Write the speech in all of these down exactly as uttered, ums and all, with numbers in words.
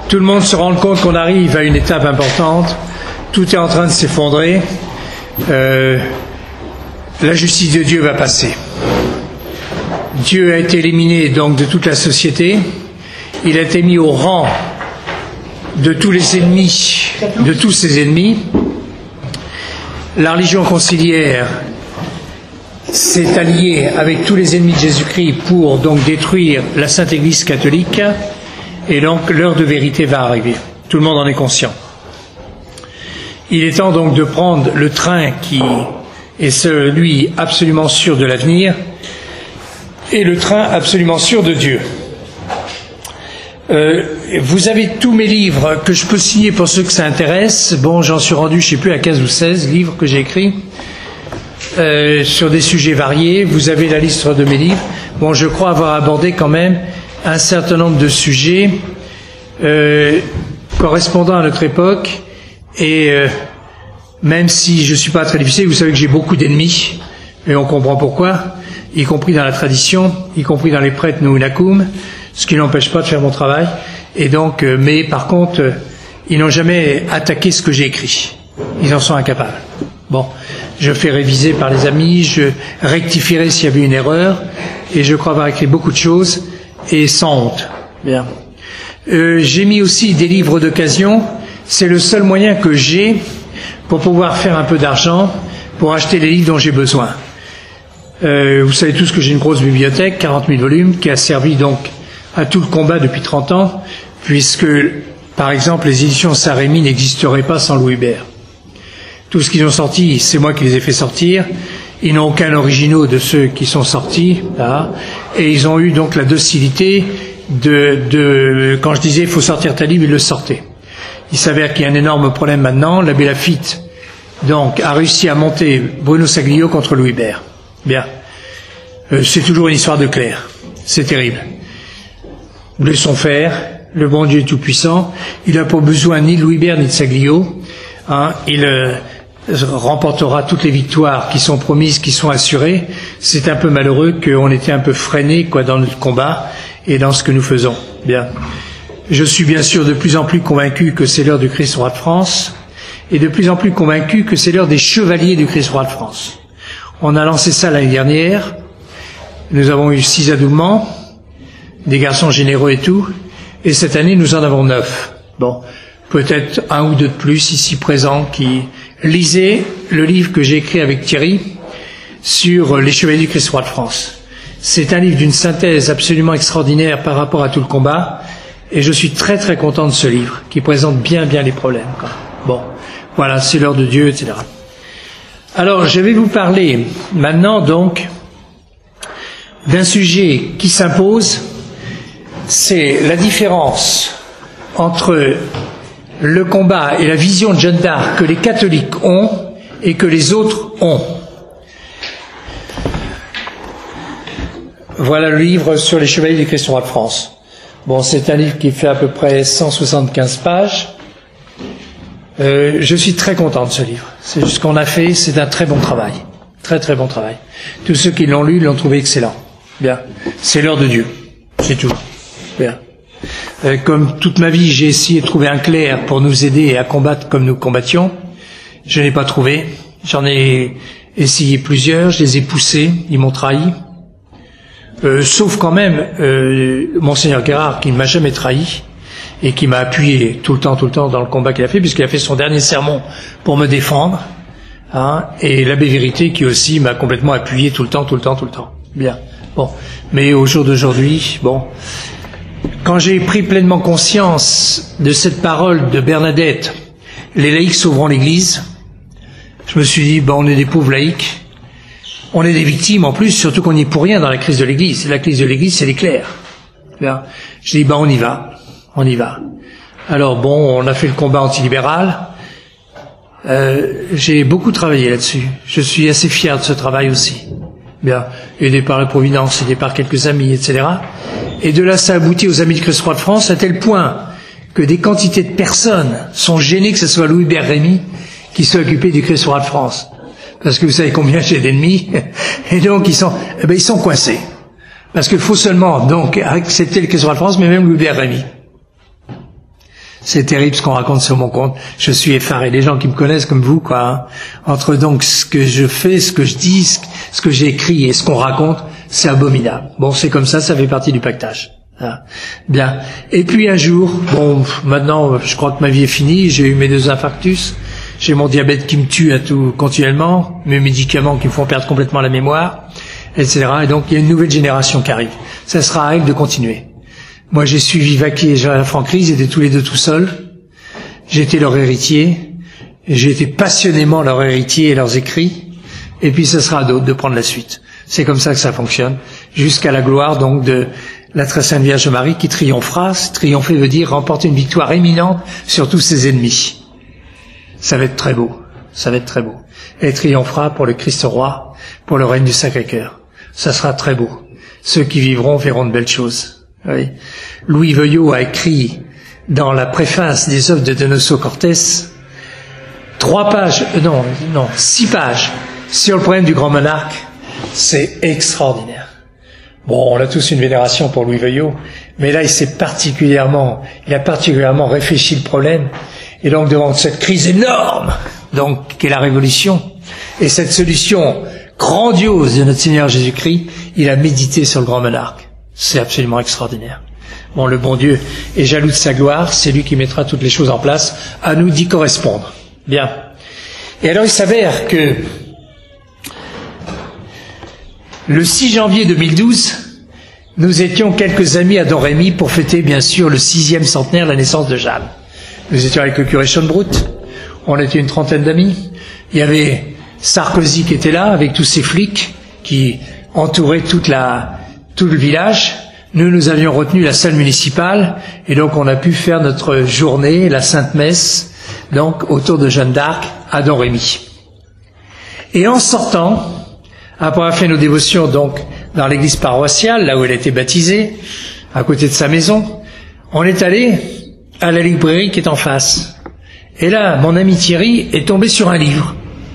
tout le monde se rend compte qu'on arrive à une étape importante, tout est en train de s'effondrer, euh, la justice de Dieu va passer. Dieu a été éliminé donc de toute la société, il a été mis au rang de tous les ennemis, de tous ses ennemis. La religion conciliaire s'est alliée avec tous les ennemis de Jésus-Christ pour donc détruire la Sainte Église catholique, et donc l'heure de vérité va arriver. Tout le monde en est conscient. Il est temps donc de prendre le train qui est celui absolument sûr de l'avenir et le train absolument sûr de Dieu. Euh, vous avez tous mes livres que je peux signer pour ceux que ça intéresse. Bon, j'en suis rendu, je ne sais plus, à quinze ou seize livres que j'ai écrits euh, sur des sujets variés. Vous avez la liste de mes livres. Bon, je crois avoir abordé quand même un certain nombre de sujets euh, correspondant à notre époque. Et euh, même si je ne suis pas très difficile, vous savez que j'ai beaucoup d'ennemis, et on comprend pourquoi, y compris dans la tradition, y compris dans les prêtres Nuunacum, ce qui n'empêche pas de faire mon travail. Et donc, euh, mais par contre, euh, ils n'ont jamais attaqué ce que j'ai écrit. Ils en sont incapables. Bon, je fais réviser par les amis, je rectifierai s'il y avait une erreur, et je crois avoir écrit beaucoup de choses, et sans honte. Bien. Euh, j'ai mis aussi des livres d'occasion. C'est le seul moyen que j'ai pour pouvoir faire un peu d'argent, pour acheter les livres dont j'ai besoin. Euh, vous savez tous que j'ai une grosse bibliothèque, quarante mille volumes, qui a servi donc à tout le combat depuis trente ans, puisque, par exemple, les éditions Saint-Rémy n'existeraient pas sans Louis Hébert. Tout ce qu'ils ont sorti, c'est moi qui les ai fait sortir. Ils n'ont aucun originaux de ceux qui sont sortis, là, et ils ont eu donc la docilité de, de quand je disais il faut sortir ta livre, ils le sortaient. Il s'avère qu'il y a un énorme problème maintenant. L'abbé Laffitte, donc, a réussi à monter Bruno Saglio contre Louis Hébert. Bien. Euh, c'est toujours une histoire de clerc. C'est terrible. Laissons faire. Le bon Dieu est tout-puissant. Il n'a pas besoin ni de Louis Hébert ni de Saglio. Hein, il euh, remportera toutes les victoires qui sont promises, qui sont assurées. C'est un peu malheureux qu'on était un peu freiné, quoi, dans notre combat et dans ce que nous faisons. Bien. Je suis bien sûr de plus en plus convaincu que c'est l'heure du Christ roi de France, et de plus en plus convaincu que c'est l'heure des chevaliers du Christ roi de France. On a lancé ça l'année dernière. Nous avons eu six adoulements, des garçons généreux et tout, et cette année nous en avons neuf. Bon, peut-être un ou deux de plus ici présents qui lisaient le livre que j'ai écrit avec Thierry sur les chevaliers du Christ roi de France. C'est un livre d'une synthèse absolument extraordinaire par rapport à tout le combat, et je suis très très content de ce livre qui présente bien bien les problèmes. Quoi. Bon, voilà, c'est l'heure de Dieu, et cetera. Alors, je vais vous parler maintenant donc d'un sujet qui s'impose, c'est la différence entre le combat et la vision de Jeanne d'Arc que les catholiques ont et que les autres ont. Voilà le livre sur les chevaliers du Christ roi de France. Bon, c'est un livre qui fait à peu près cent soixante-quinze pages. Euh, je suis très content de ce livre. C'est ce qu'on a fait, c'est un très bon travail. Très très bon travail. Tous ceux qui l'ont lu l'ont trouvé excellent. Bien. C'est l'heure de Dieu. C'est tout. Bien. Euh, comme toute ma vie, j'ai essayé de trouver un clerc pour nous aider à combattre comme nous combattions. Je n'ai pas trouvé. J'en ai essayé plusieurs, je les ai poussés, ils m'ont trahi. Euh, sauf quand même euh, Monseigneur Guérard qui ne m'a jamais trahi et qui m'a appuyé tout le temps, tout le temps dans le combat qu'il a fait, puisqu'il a fait son dernier sermon pour me défendre. Hein, et l'abbé Vérité qui aussi m'a complètement appuyé tout le temps, tout le temps, tout le temps. Bien. Bon. Mais au jour d'aujourd'hui, bon, quand j'ai pris pleinement conscience de cette parole de Bernadette, les laïcs sauveront l'Église, je me suis dit, ben, on est des pauvres laïcs, on est des victimes en plus, surtout qu'on n'y est pour rien dans la crise de l'Église. La crise de l'Église, c'est les clercs. Bien. J'ai dit, ben, on y va, on y va. Alors bon, on a fait le combat antilibéral. Euh, j'ai beaucoup travaillé là-dessus. Je suis assez fier de ce travail aussi. Bien, aidé par la Providence, aidé par quelques amis, et cetera. Et de là, ça aboutit aux Amis du Christ roi de France, à tel point que des quantités de personnes sont gênées que ce soit Louis Hébert Rémy qui soit occupé du Christ roi de France. Parce que vous savez combien j'ai d'ennemis. Et donc, ils sont, eh ben, ils sont coincés. Parce qu'il faut seulement, donc, accepter le Christ roi de France, mais même Louis Hébert Rémy. C'est terrible ce qu'on raconte sur mon compte. Je suis effaré. Les gens qui me connaissent comme vous, quoi. Hein. Entre donc ce que je fais, ce que je dis, ce que j'ai écrit et ce qu'on raconte, c'est abominable. Bon, c'est comme ça, ça fait partie du pactage. Hein. Bien. Et puis un jour, bon, maintenant, je crois que ma vie est finie. J'ai eu mes deux infarctus. J'ai mon diabète qui me tue à tout continuellement, mes médicaments qui me font perdre complètement la mémoire, et cetera. Et donc, il y a une nouvelle génération qui arrive. Ça sera à elle de continuer. Moi, j'ai suivi Vaquier et Jean Franckry, ils étaient tous les deux tout seuls. J'étais leur héritier. Et j'ai été passionnément leur héritier et leurs écrits. Et puis, ce sera à d'autres de prendre la suite. C'est comme ça que ça fonctionne. Jusqu'à la gloire, donc, de la très sainte Vierge Marie qui triomphera. Triompher veut dire remporter une victoire éminente sur tous ses ennemis. Ça va être très beau. Ça va être très beau. Elle triomphera pour le Christ roi, pour le règne du Sacré-Cœur. Ça sera très beau. Ceux qui vivront verront de belles choses. Oui. Louis Veuillot a écrit dans la préface des œuvres de Donoso Cortés trois pages, euh, non, non, six pages sur le problème du grand monarque. C'est extraordinaire. Bon, on a tous une vénération pour Louis Veuillot, mais là, il s'est particulièrement, il a particulièrement réfléchi le problème. Et donc, devant cette crise énorme, donc, qu'est la Révolution, et cette solution grandiose de notre Seigneur Jésus-Christ, il a médité sur le grand monarque. C'est absolument extraordinaire. Bon, le bon Dieu est jaloux de sa gloire, c'est lui qui mettra toutes les choses en place, à nous d'y correspondre. Bien. Et alors, il s'avère que le six janvier deux mille douze, nous étions quelques amis à Domrémy pour fêter, bien sûr, le sixième centenaire de la naissance de Jeanne. Nous étions avec le curé Schönbrut, on était une trentaine d'amis. Il y avait Sarkozy qui était là, avec tous ses flics, qui entouraient toute la, tout le village. Nous, nous avions retenu la salle municipale, et donc on a pu faire notre journée, la Sainte Messe, donc autour de Jeanne d'Arc, à Domrémy. Et en sortant, après avoir fait nos dévotions donc dans l'église paroissiale, là où elle a été baptisée, à côté de sa maison, on est allé à la librairie qui est en face. Et là, mon ami Thierry est tombé sur un livre.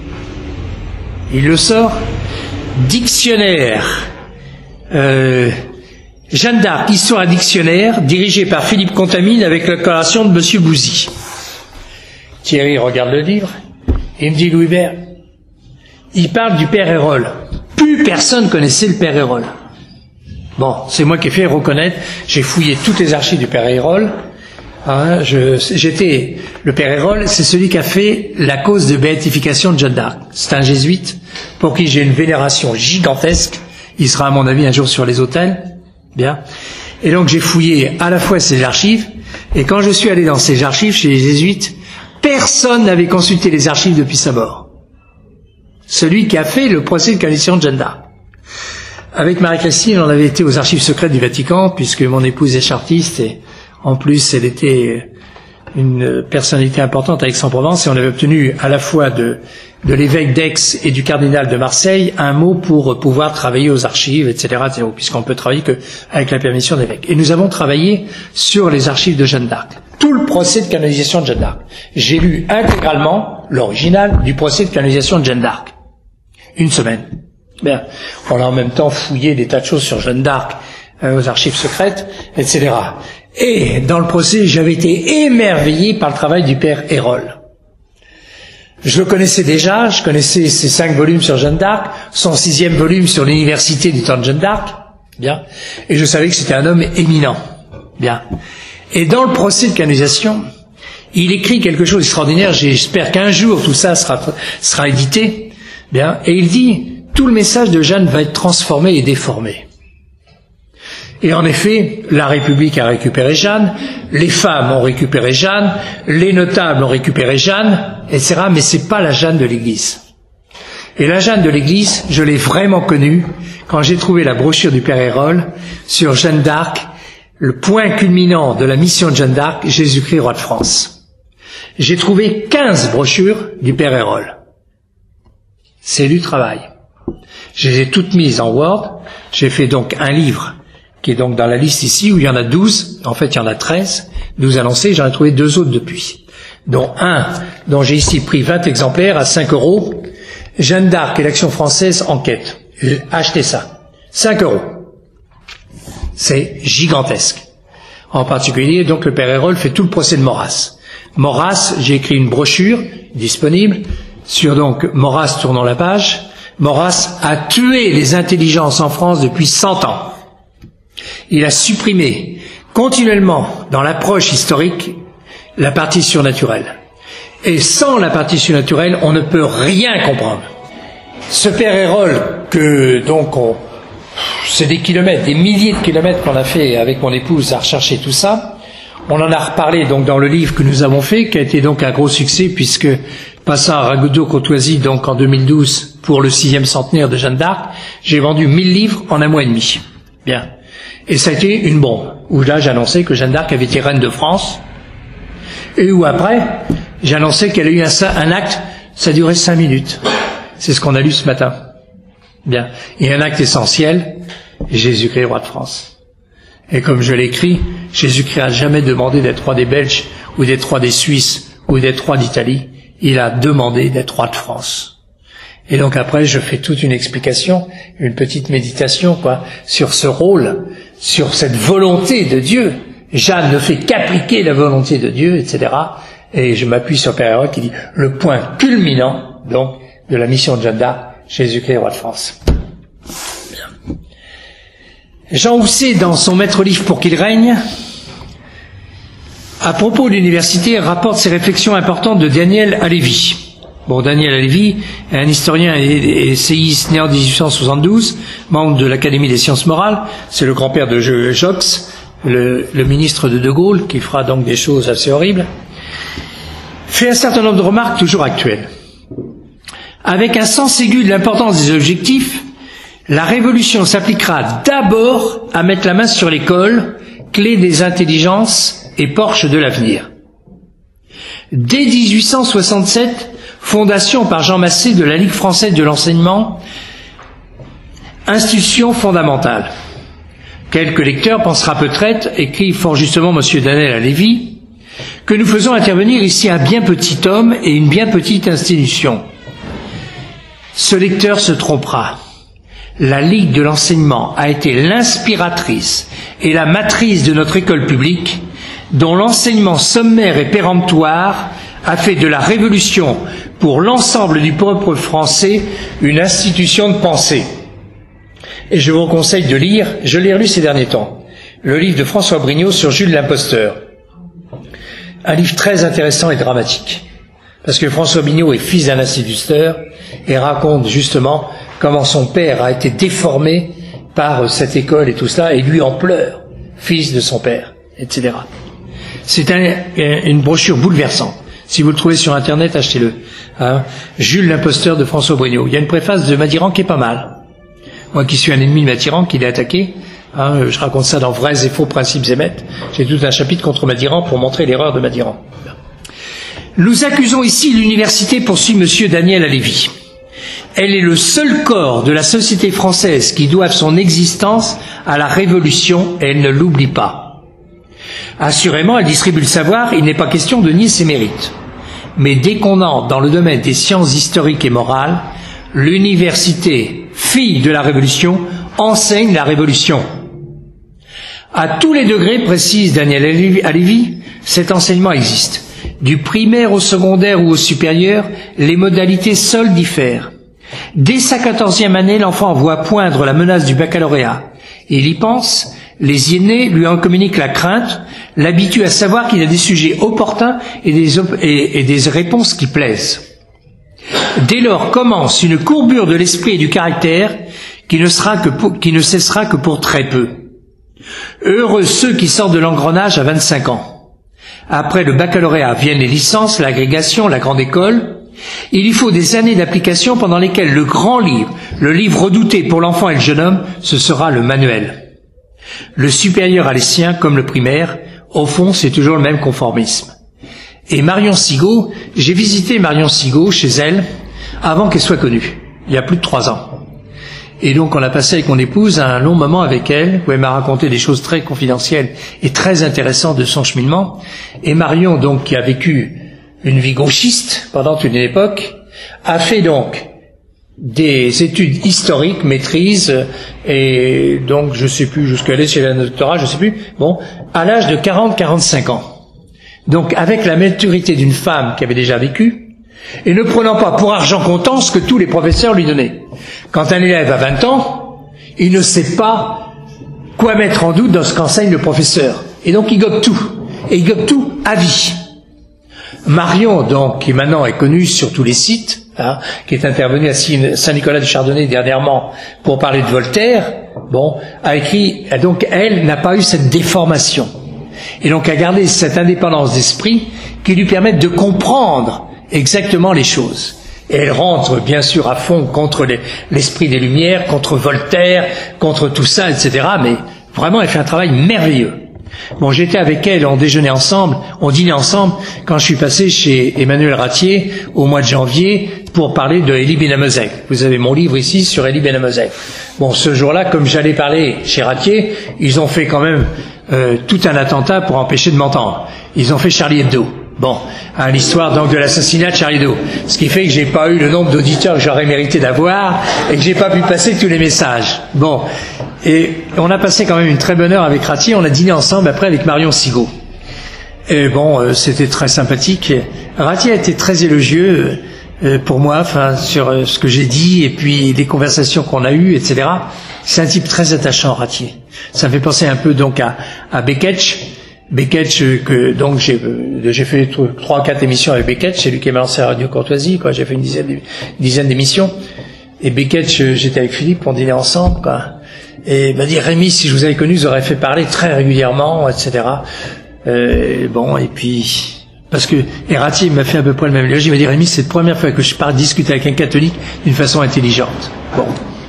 Il le sort. Dictionnaire. Euh, Jeanne d'Arc, histoire à dictionnaire, dirigé par Philippe Contamine avec la collaboration de Monsieur Bouzy. Thierry regarde le livre. Il me dit, Louis Bert, il parle du Père Hérol. Plus personne connaissait le Père Hérol. Bon, c'est moi qui ai fait reconnaître. J'ai fouillé toutes les archives du Père Hérol. Hein, je, j'étais, le Père Hérol, c'est celui qui a fait la cause de béatification de Jeanne d'Arc. C'est un jésuite pour qui j'ai une vénération gigantesque. Il sera, à mon avis, un jour sur les autels. Bien. Et donc, j'ai fouillé à la fois ses archives, et quand je suis allé dans ces archives chez les jésuites, personne n'avait consulté les archives depuis sa mort. Celui qui a fait le procès de canonication de Jeanne d'Arc. Avec Marie-Christine, on avait été aux archives secrètes du Vatican, puisque mon épouse est chartiste, et en plus, elle était une personnalité importante à Aix-en-Provence, et on avait obtenu à la fois de, de l'évêque d'Aix et du cardinal de Marseille un mot pour pouvoir travailler aux archives, et cetera, et cetera, puisqu'on peut travailler que avec la permission de l'évêque. Et nous avons travaillé sur les archives de Jeanne d'Arc. Tout le procès de canonisation de Jeanne d'Arc. J'ai lu intégralement l'original du procès de canonisation de Jeanne d'Arc. Une semaine. Bien. On a en même temps fouillé des tas de choses sur Jeanne d'Arc euh, aux archives secrètes, et cetera. Et dans le procès, j'avais été émerveillé par le travail du Père Hérol. Je le connaissais déjà, je connaissais ses cinq volumes sur Jeanne d'Arc, son sixième volume sur l'université du temps de Jeanne d'Arc, bien, et je savais que c'était un homme éminent, bien. Et dans le procès de canonisation, il écrit quelque chose d'extraordinaire, j'espère qu'un jour tout ça sera, sera édité, bien, et il dit, tout le message de Jeanne va être transformé et déformé. Et en effet, la République a récupéré Jeanne, les femmes ont récupéré Jeanne, les notables ont récupéré Jeanne, et cetera. Mais c'est pas la Jeanne de l'Église. Et la Jeanne de l'Église, je l'ai vraiment connue quand j'ai trouvé la brochure du Père Hérol sur Jeanne d'Arc, le point culminant de la mission de Jeanne d'Arc, Jésus-Christ, roi de France. J'ai trouvé quinze brochures du Père Hérol. C'est du travail. Je les ai toutes mises en Word. J'ai fait donc un livre qui est donc dans la liste ici, où il y en a douze, en fait il y en a treize, douze annoncés, j'en ai trouvé deux autres depuis, dont un dont j'ai ici pris vingt exemplaires à cinq euros, Jeanne d'Arc et l'Action française en quête. J'ai acheté ça, cinq euros. C'est gigantesque. En particulier, donc, le père Hérol fait tout le procès de Maurras. Maurras, j'ai écrit une brochure disponible sur donc Maurras tournant la page. Maurras a tué les intelligences en France depuis cent ans. Il a supprimé continuellement dans l'approche historique la partie surnaturelle. Et sans la partie surnaturelle, on ne peut rien comprendre. Ce père Hérol, que donc on, c'est des kilomètres, des milliers de kilomètres qu'on a fait avec mon épouse à rechercher tout ça. On en a reparlé donc dans le livre que nous avons fait, qui a été donc un gros succès, puisque passant à Ragueneau-Courtoisie, donc en deux mille douze, pour le sixième centenaire de Jeanne d'Arc, j'ai vendu mille livres en un mois et demi. Bien. Et ça a été une bombe, où là j'annonçais que Jeanne d'Arc avait été reine de France, et où après, j'annonçais qu'elle a eu un, un acte, ça durait cinq minutes. C'est ce qu'on a lu ce matin. Bien. Et un acte essentiel, Jésus-Christ, roi de France. Et comme je l'ai écrit, Jésus-Christ n'a jamais demandé d'être roi des Belges, ou d'être roi des Suisses, ou d'être roi d'Italie. Il a demandé d'être roi de France. Et donc après, je fais toute une explication, une petite méditation, quoi, sur ce rôle, sur cette volonté de Dieu. Jeanne ne fait qu'appliquer la volonté de Dieu, et cetera. Et je m'appuie sur Père Hérol qui dit le point culminant, donc, de la mission de Jeanne d'Arc, Jésus-Christ, roi de France. Bien. Jean Housset, dans son maître livre Pour qu'il règne, à propos de l'université, rapporte ses réflexions importantes de Daniel Halévy. Bon, Daniel Halévy est un historien et essayiste né en dix-huit cent soixante-douze, membre de l'Académie des sciences morales. C'est le grand-père de Joxe, le, le ministre de De Gaulle, qui fera donc des choses assez horribles. Fait un certain nombre de remarques toujours actuelles. Avec un sens aigu de l'importance des objectifs, la révolution s'appliquera d'abord à mettre la main sur l'école, clé des intelligences et porche de l'avenir. Dès dix-huit cent soixante-sept, fondation par Jean Massé de la Ligue française de l'enseignement, institution fondamentale. Quelques lecteurs pensera peut-être, écrit fort justement M. Daniel Halévy, que nous faisons intervenir ici un bien petit homme et une bien petite institution. Ce lecteur se trompera. La Ligue de l'enseignement a été l'inspiratrice et la matrice de notre école publique, dont l'enseignement sommaire et péremptoire a fait de la Révolution pour l'ensemble du peuple français une institution de pensée. Et je vous conseille de lire, je l'ai relu ces derniers temps, le livre de François Brignot sur Jules l'imposteur. Un livre très intéressant et dramatique. Parce que François Brignot est fils d'un instituteur et raconte justement comment son père a été déformé par cette école et tout cela, et lui en pleure, fils de son père, et cetera. C'est un, une brochure bouleversante. Si vous le trouvez sur Internet, achetez-le. Hein, Jules l'imposteur de François Brignot. Il y a une préface de Madiran qui est pas mal. Moi qui suis un ennemi de Madiran, qui l'ai attaqué, hein, je raconte ça dans Vrais et faux principes et maîtres. J'ai tout un chapitre contre Madiran pour montrer l'erreur de Madiran. Nous accusons ici l'université, poursuit M. Daniel Halévy. Elle est le seul corps de la société française qui doive son existence à la Révolution et elle ne l'oublie pas. Assurément, elle distribue le savoir, il n'est pas question de nier ses mérites. Mais dès qu'on entre dans le domaine des sciences historiques et morales, l'université, fille de la Révolution, enseigne la Révolution. À tous les degrés, précise Daniel Halévy, cet enseignement existe. Du primaire au secondaire ou au supérieur, les modalités seules diffèrent. Dès sa quatorzième année, l'enfant voit poindre la menace du baccalauréat. Il y pense, les aînés lui en communiquent la crainte, l'habituent à savoir qu'il a des sujets opportuns et des, op- et, et des réponses qui plaisent. Dès lors commence une courbure de l'esprit et du caractère qui ne, sera que pour, qui ne cessera que pour très peu. Heureux ceux qui sortent de l'engrenage à vingt-cinq ans. Après le baccalauréat viennent les licences, l'agrégation, la grande école. Il y faut des années d'application pendant lesquelles le grand livre, le livre redouté pour l'enfant et le jeune homme, ce sera le manuel. Le supérieur a les siens comme le primaire. Au fond, c'est toujours le même conformisme. Et Marion Sigaud, j'ai visité Marion Sigaud chez elle avant qu'elle soit connue, il y a plus de trois ans. Et donc on a passé avec mon épouse un long moment avec elle, où elle m'a raconté des choses très confidentielles et très intéressantes de son cheminement. Et Marion, donc, qui a vécu une vie gauchiste pendant une époque, a fait donc des études historiques, maîtrise, et donc je sais plus jusqu'à aller chez la doctorat, je sais plus, bon, à l'âge de quarante à quarante-cinq ans. Donc avec la maturité d'une femme qui avait déjà vécu, et ne prenant pas pour argent comptant ce que tous les professeurs lui donnaient. Quand un élève a vingt ans, il ne sait pas quoi mettre en doute dans ce qu'enseigne le professeur. Et donc il gobe tout. Et il gobe tout à vie. Marion, donc, qui maintenant est connue sur tous les sites, hein, qui est intervenue à Saint-Nicolas du Chardonnay dernièrement pour parler de Voltaire, bon, a écrit, donc elle n'a pas eu cette déformation. Et donc a gardé cette indépendance d'esprit qui lui permet de comprendre exactement les choses. Et elle rentre bien sûr à fond contre les, l'esprit des Lumières, contre Voltaire, contre tout ça, et cetera. Mais vraiment, elle fait un travail merveilleux. Bon, j'étais avec elle, on déjeunait ensemble, on dînait ensemble, quand je suis passé chez Emmanuel Ratier au mois de janvier pour parler de Elie Ben Amozeg. Vous avez mon livre ici sur Elie Ben Amozeg. Bon, ce jour-là, comme j'allais parler chez Ratier, ils ont fait quand même euh, tout un attentat pour empêcher de m'entendre. Ils ont fait Charlie Hebdo. Bon, à l'histoire donc de l'assassinat de Charlie Hebdo. Ce qui fait que j'ai pas eu le nombre d'auditeurs que j'aurais mérité d'avoir et que j'ai pas pu passer tous les messages. Bon. Et on a passé quand même une très bonne heure avec Ratier, on a dîné ensemble après avec Marion Sigaud. Et bon, euh, c'était très sympathique. Ratier a été très élogieux euh, pour moi, enfin, sur euh, ce que j'ai dit et puis les conversations qu'on a eues, et cetera. C'est un type très attachant, Ratier. Ça me fait penser un peu donc à, à Becketch. Becketch, que donc j'ai j'ai fait trois quatre émissions avec Becketch, c'est lui qui m'a lancé à Radio Courtoisie, quoi. J'ai fait une dizaine, une dizaine d'émissions. Et Becketch, j'étais avec Philippe, on dînait ensemble, quoi. Et il m'a dit, Rémi, si je vous avais connu, je vous aurais fait parler très régulièrement, et cetera. Euh, bon, et puis, parce que Ratier m'a fait à peu près le même éloge. Il m'a dit, Rémi, c'est la première fois que je pars discuter avec un catholique d'une façon intelligente. Bon.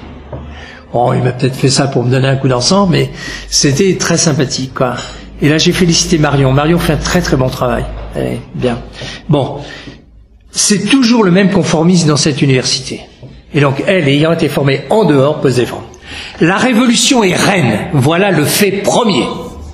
Bon, il m'a peut-être fait ça pour me donner un coup d'encens, mais c'était très sympathique, quoi. Et là, j'ai félicité Marion. Marion fait un très très bon travail. Eh, bien. Bon. C'est toujours le même conformisme dans cette université. Et donc, elle, ayant été formée en dehors, peut se défendre. La révolution est reine, voilà le fait premier.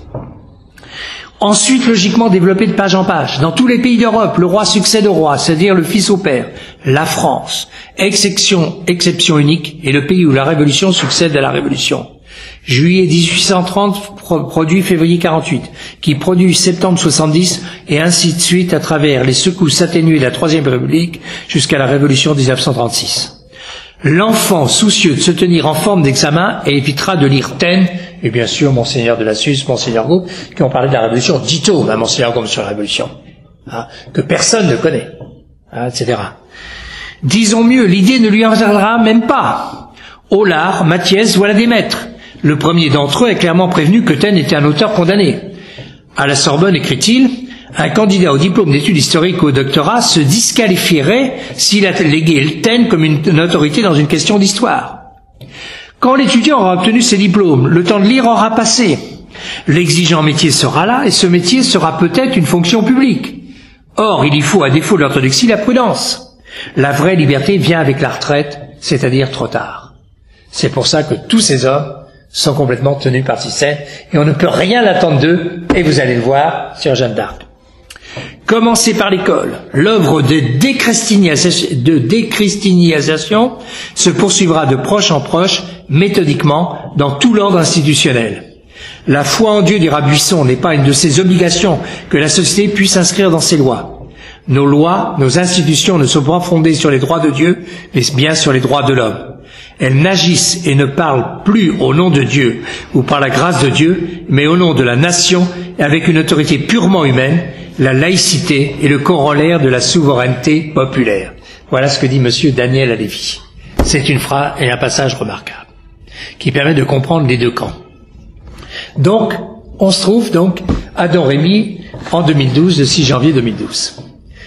Ensuite, logiquement développé de page en page. Dans tous les pays d'Europe, le roi succède au roi, c'est-à-dire le fils au père. La France, exception, exception unique, est le pays où la révolution succède à la révolution. Juillet dix-huit cent trente pro- produit février quarante-huit, qui produit septembre soixante-dix, et ainsi de suite à travers les secousses atténuées de la Troisième République jusqu'à la Révolution dix-neuf cent trente-six. L'enfant soucieux de se tenir en forme d'examen évitera de lire Taine, et bien sûr Monseigneur de la Suisse, Monseigneur Gaume, qui ont parlé de la Révolution, dito à Monseigneur Gaume sur la Révolution, hein, que personne ne connaît, hein, et cetera. Disons mieux, l'idée ne lui en viendra même pas. Hollard, Mathiès, voilà des maîtres. Le premier d'entre eux est clairement prévenu que Taine était un auteur condamné. À la Sorbonne, écrit-il, un candidat au diplôme d'études historiques ou au doctorat se disqualifierait s'il a légué Taine comme une, une autorité dans une question d'histoire. Quand l'étudiant aura obtenu ses diplômes, le temps de lire aura passé. L'exigeant métier sera là, et ce métier sera peut-être une fonction publique. Or, il y faut, à défaut de l'orthodoxie, la prudence. La vraie liberté vient avec la retraite, c'est-à-dire trop tard. C'est pour ça que tous ces hommes sont complètement tenus par Thyssen, et on ne peut rien attendre d'eux, et vous allez le voir sur Jeanne d'Arc. Commencez par l'école. L'œuvre de déchristianisation, de déchristianisation se poursuivra de proche en proche, méthodiquement, dans tout l'ordre institutionnel. La foi en Dieu, dira Buisson, n'est pas une de ces obligations que la société puisse inscrire dans ses lois. Nos lois, nos institutions ne sont pas fondées sur les droits de Dieu, mais bien sur les droits de l'homme. Elles n'agissent et ne parlent plus au nom de Dieu ou par la grâce de Dieu, mais au nom de la nation et avec une autorité purement humaine, la laïcité est le corollaire de la souveraineté populaire. Voilà ce que dit monsieur Daniel Halévy. C'est une phrase et un passage remarquable qui permet de comprendre les deux camps. Donc, on se trouve donc à Domrémy en deux mille douze, le six janvier deux mille douze.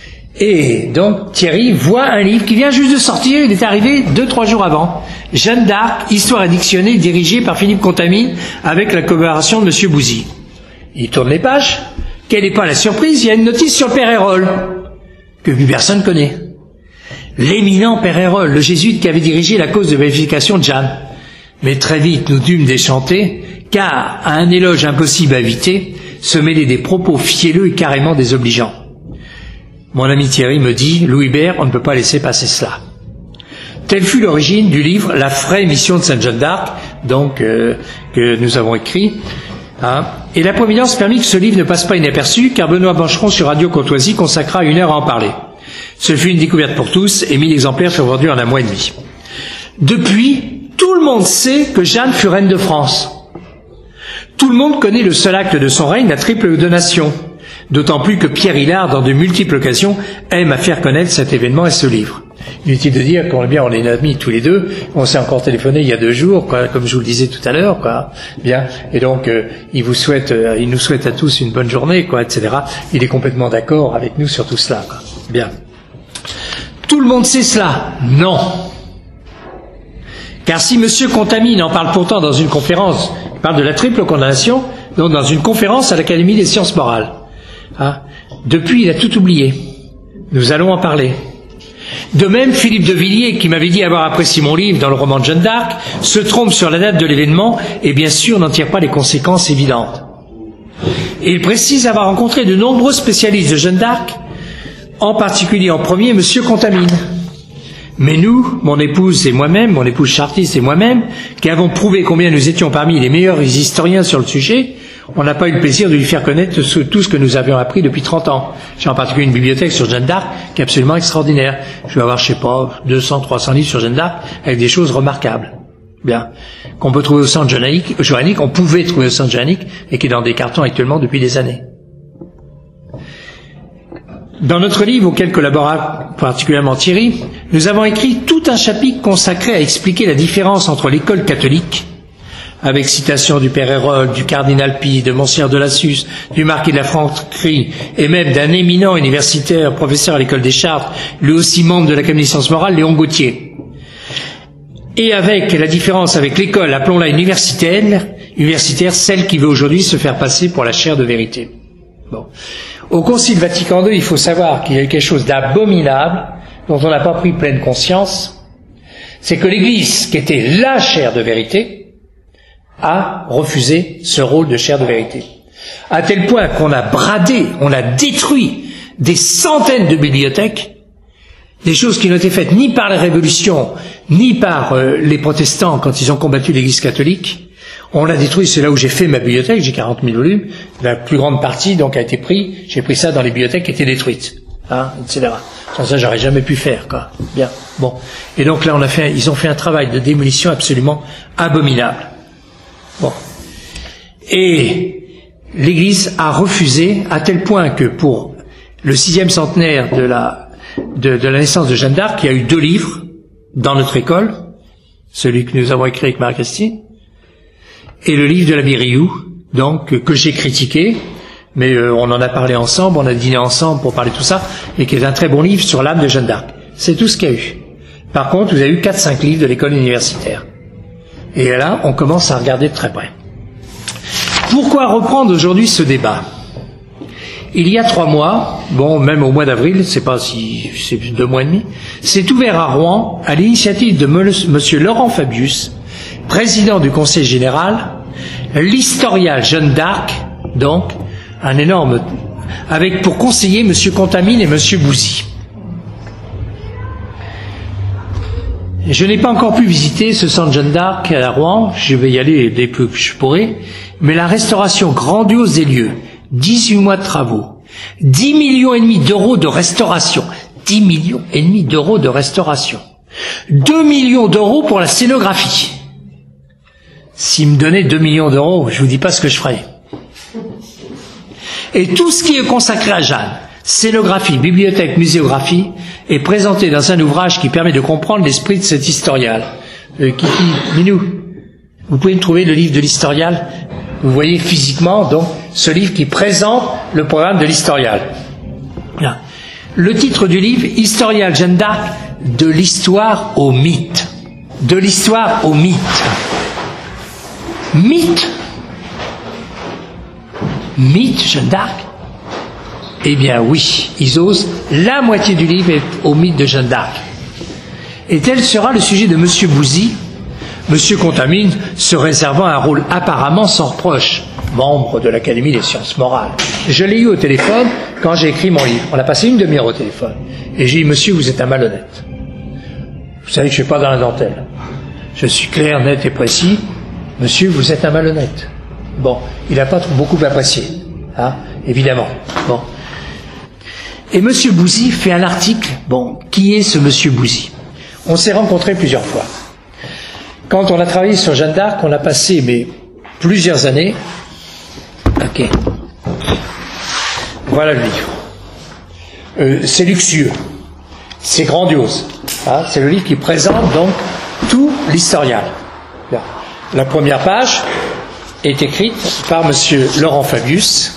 Et donc Thierry voit un livre qui vient juste de sortir, il est arrivé deux, trois jours avant. Jeanne d'Arc, Histoire addictionnée, dirigée par Philippe Contamine, avec la collaboration de monsieur Bouzy. Il tourne les pages. Quelle n'est pas la surprise, il y a une notice sur le Père Hérol, que plus personne connaît. L'éminent Père Hérol, le jésuite qui avait dirigé la cause de béatification de Jeanne. Mais très vite nous dûmes déchanter, car à un éloge impossible à éviter, se mêlaient des propos fielleux et carrément désobligeants. Mon ami Thierry me dit, Louis Bert, on ne peut pas laisser passer cela. Telle fut l'origine du livre La vraie mission de Sainte Jeanne d'Arc, donc euh, que nous avons écrit. Hein. Et la Providence permit que ce livre ne passe pas inaperçu, car Benoît Bancheron sur Radio Courtoisie consacra une heure à en parler. Ce fut une découverte pour tous, et mille exemplaires furent vendus en un mois et demi. Depuis, tout le monde sait que Jeanne fut reine de France. Tout le monde connaît le seul acte de son règne, la triple donation. D'autant plus que Pierre Hillard, dans de multiples occasions, aime à faire connaître cet événement et ce livre. Inutile de dire qu'on est bien, on est amis tous les deux, on s'est encore téléphoné il y a deux jours, quoi, comme je vous le disais tout à l'heure, quoi. Bien. Et donc, euh, il vous souhaite, euh, il nous souhaite à tous une bonne journée, quoi, et cetera. Il est complètement d'accord avec nous sur tout cela, quoi. Bien. Tout le monde sait cela? Non. Car si Monsieur Contamine en parle pourtant dans une conférence, il parle de la triple condamnation, donc dans une conférence à l'Académie des sciences morales. Hein, depuis, il a tout oublié. Nous allons en parler. De même, Philippe de Villiers, qui m'avait dit avoir apprécié mon livre dans le roman de Jeanne d'Arc, se trompe sur la date de l'événement et bien sûr n'en tire pas les conséquences évidentes. Et il précise avoir rencontré de nombreux spécialistes de Jeanne d'Arc, en particulier en premier Monsieur Contamine. Mais nous, mon épouse et moi-même, mon épouse chartiste et moi-même, qui avons prouvé combien nous étions parmi les meilleurs historiens sur le sujet, on n'a pas eu le plaisir de lui faire connaître tout ce que nous avions appris depuis trente ans. J'ai en particulier une bibliothèque sur Jeanne d'Arc qui est absolument extraordinaire. Je vais avoir, je sais pas, deux cents, trois cents livres sur Jeanne d'Arc avec des choses remarquables. Bien. Qu'on peut trouver au centre Joannique, on pouvait trouver au centre Joannique et qui est dans des cartons actuellement depuis des années. Dans notre livre, auquel collabora particulièrement Thierry, nous avons écrit tout un chapitre consacré à expliquer la différence entre l'école catholique, avec citation du père Hérode, du cardinal Pie, de Monseigneur de Lassus, du marquis de la Franquerie, et même d'un éminent universitaire, professeur à l'école des Chartres, lui aussi membre de l'Académie des sciences morales, Léon Gauthier. Et avec la différence avec l'école, appelons-la universitaire, universitaire, celle qui veut aujourd'hui se faire passer pour la chaire de vérité. Bon. Au Concile Vatican deux, il faut savoir qu'il y a eu quelque chose d'abominable, dont on n'a pas pris pleine conscience, c'est que l'Église, qui était la chaire de vérité, a refusé ce rôle de chaire de vérité. À tel point qu'on a bradé, on a détruit des centaines de bibliothèques, des choses qui n'ont été faites ni par la Révolution, ni par euh, les protestants quand ils ont combattu l'Église catholique. On l'a détruit, c'est là où j'ai fait ma bibliothèque, j'ai quarante mille volumes, la plus grande partie donc a été prise, j'ai pris ça dans les bibliothèques qui étaient détruites, hein, et cetera. Sans ça, j'aurais jamais pu faire, quoi. Bien, bon. Et donc là, on a fait, ils ont fait un travail de démolition absolument abominable. Bon. Et l'Église a refusé, à tel point que pour le sixième centenaire de la, de, de la naissance de Jeanne d'Arc, il y a eu deux livres dans notre école, celui que nous avons écrit avec Marie-Christine, et le livre de l'abbé Rioux, donc, que j'ai critiqué, mais euh, on en a parlé ensemble, on a dîné ensemble pour parler de tout ça, et qui est un très bon livre sur l'âme de Jeanne d'Arc. C'est tout ce qu'il y a eu. Par contre, vous avez eu quatre cinq livres de l'école universitaire. Et là, on commence à regarder de très près. Pourquoi reprendre aujourd'hui ce débat? Il y a trois mois, bon, même au mois d'avril, c'est pas si, c'est deux mois et demi, c'est ouvert à Rouen, à l'initiative de Monsieur Laurent Fabius, président du Conseil général, l'historial Jeanne d'Arc, donc, un énorme, avec pour conseiller Monsieur Contamine et Monsieur Bouzy. Je n'ai pas encore pu visiter ce centre Jeanne d'Arc à Rouen, je vais y aller dès que je pourrai, mais la restauration grandiose des lieux, dix-huit mois de travaux, dix millions et demi d'euros de restauration, dix millions et demi d'euros de restauration, deux millions d'euros pour la scénographie. S'il me donnait deux millions d'euros, je vous dis pas ce que je ferais. Et tout ce qui est consacré à Jeanne, scénographie, bibliothèque, muséographie, est présenté dans un ouvrage qui permet de comprendre l'esprit de cet historial. Euh, Kiki, Minou, vous pouvez me trouver le livre de l'historial? Vous voyez physiquement, donc, ce livre qui présente le programme de l'historial. Le titre du livre, Historial Jeanne d'Arc, de l'histoire au mythe. De l'histoire au mythe. Mythe? Mythe, Jeanne d'Arc? Eh bien oui, ils osent. La moitié du livre est au mythe de Jeanne d'Arc. Et tel sera le sujet de Monsieur Bouzy, Monsieur Contamine se réservant un rôle apparemment sans reproche, membre de l'Académie des sciences morales. Je l'ai eu au téléphone quand j'ai écrit mon livre. On a passé une demi-heure au téléphone. Et j'ai dit, monsieur, vous êtes un malhonnête. Vous savez que je ne suis pas dans la dentelle. Je suis clair, net et précis. Monsieur, vous êtes un malhonnête. Bon, il n'a pas beaucoup apprécié, hein, évidemment. Bon. Et Monsieur Bouzy fait un article. Bon, qui est ce Monsieur Bouzy? On s'est rencontrés plusieurs fois. Quand on a travaillé sur Jeanne d'Arc, on a passé mais plusieurs années. Ok. Voilà le livre. Euh, c'est luxueux, c'est grandiose. Hein, c'est le livre qui présente donc tout l'historial. La première page est écrite par Monsieur Laurent Fabius.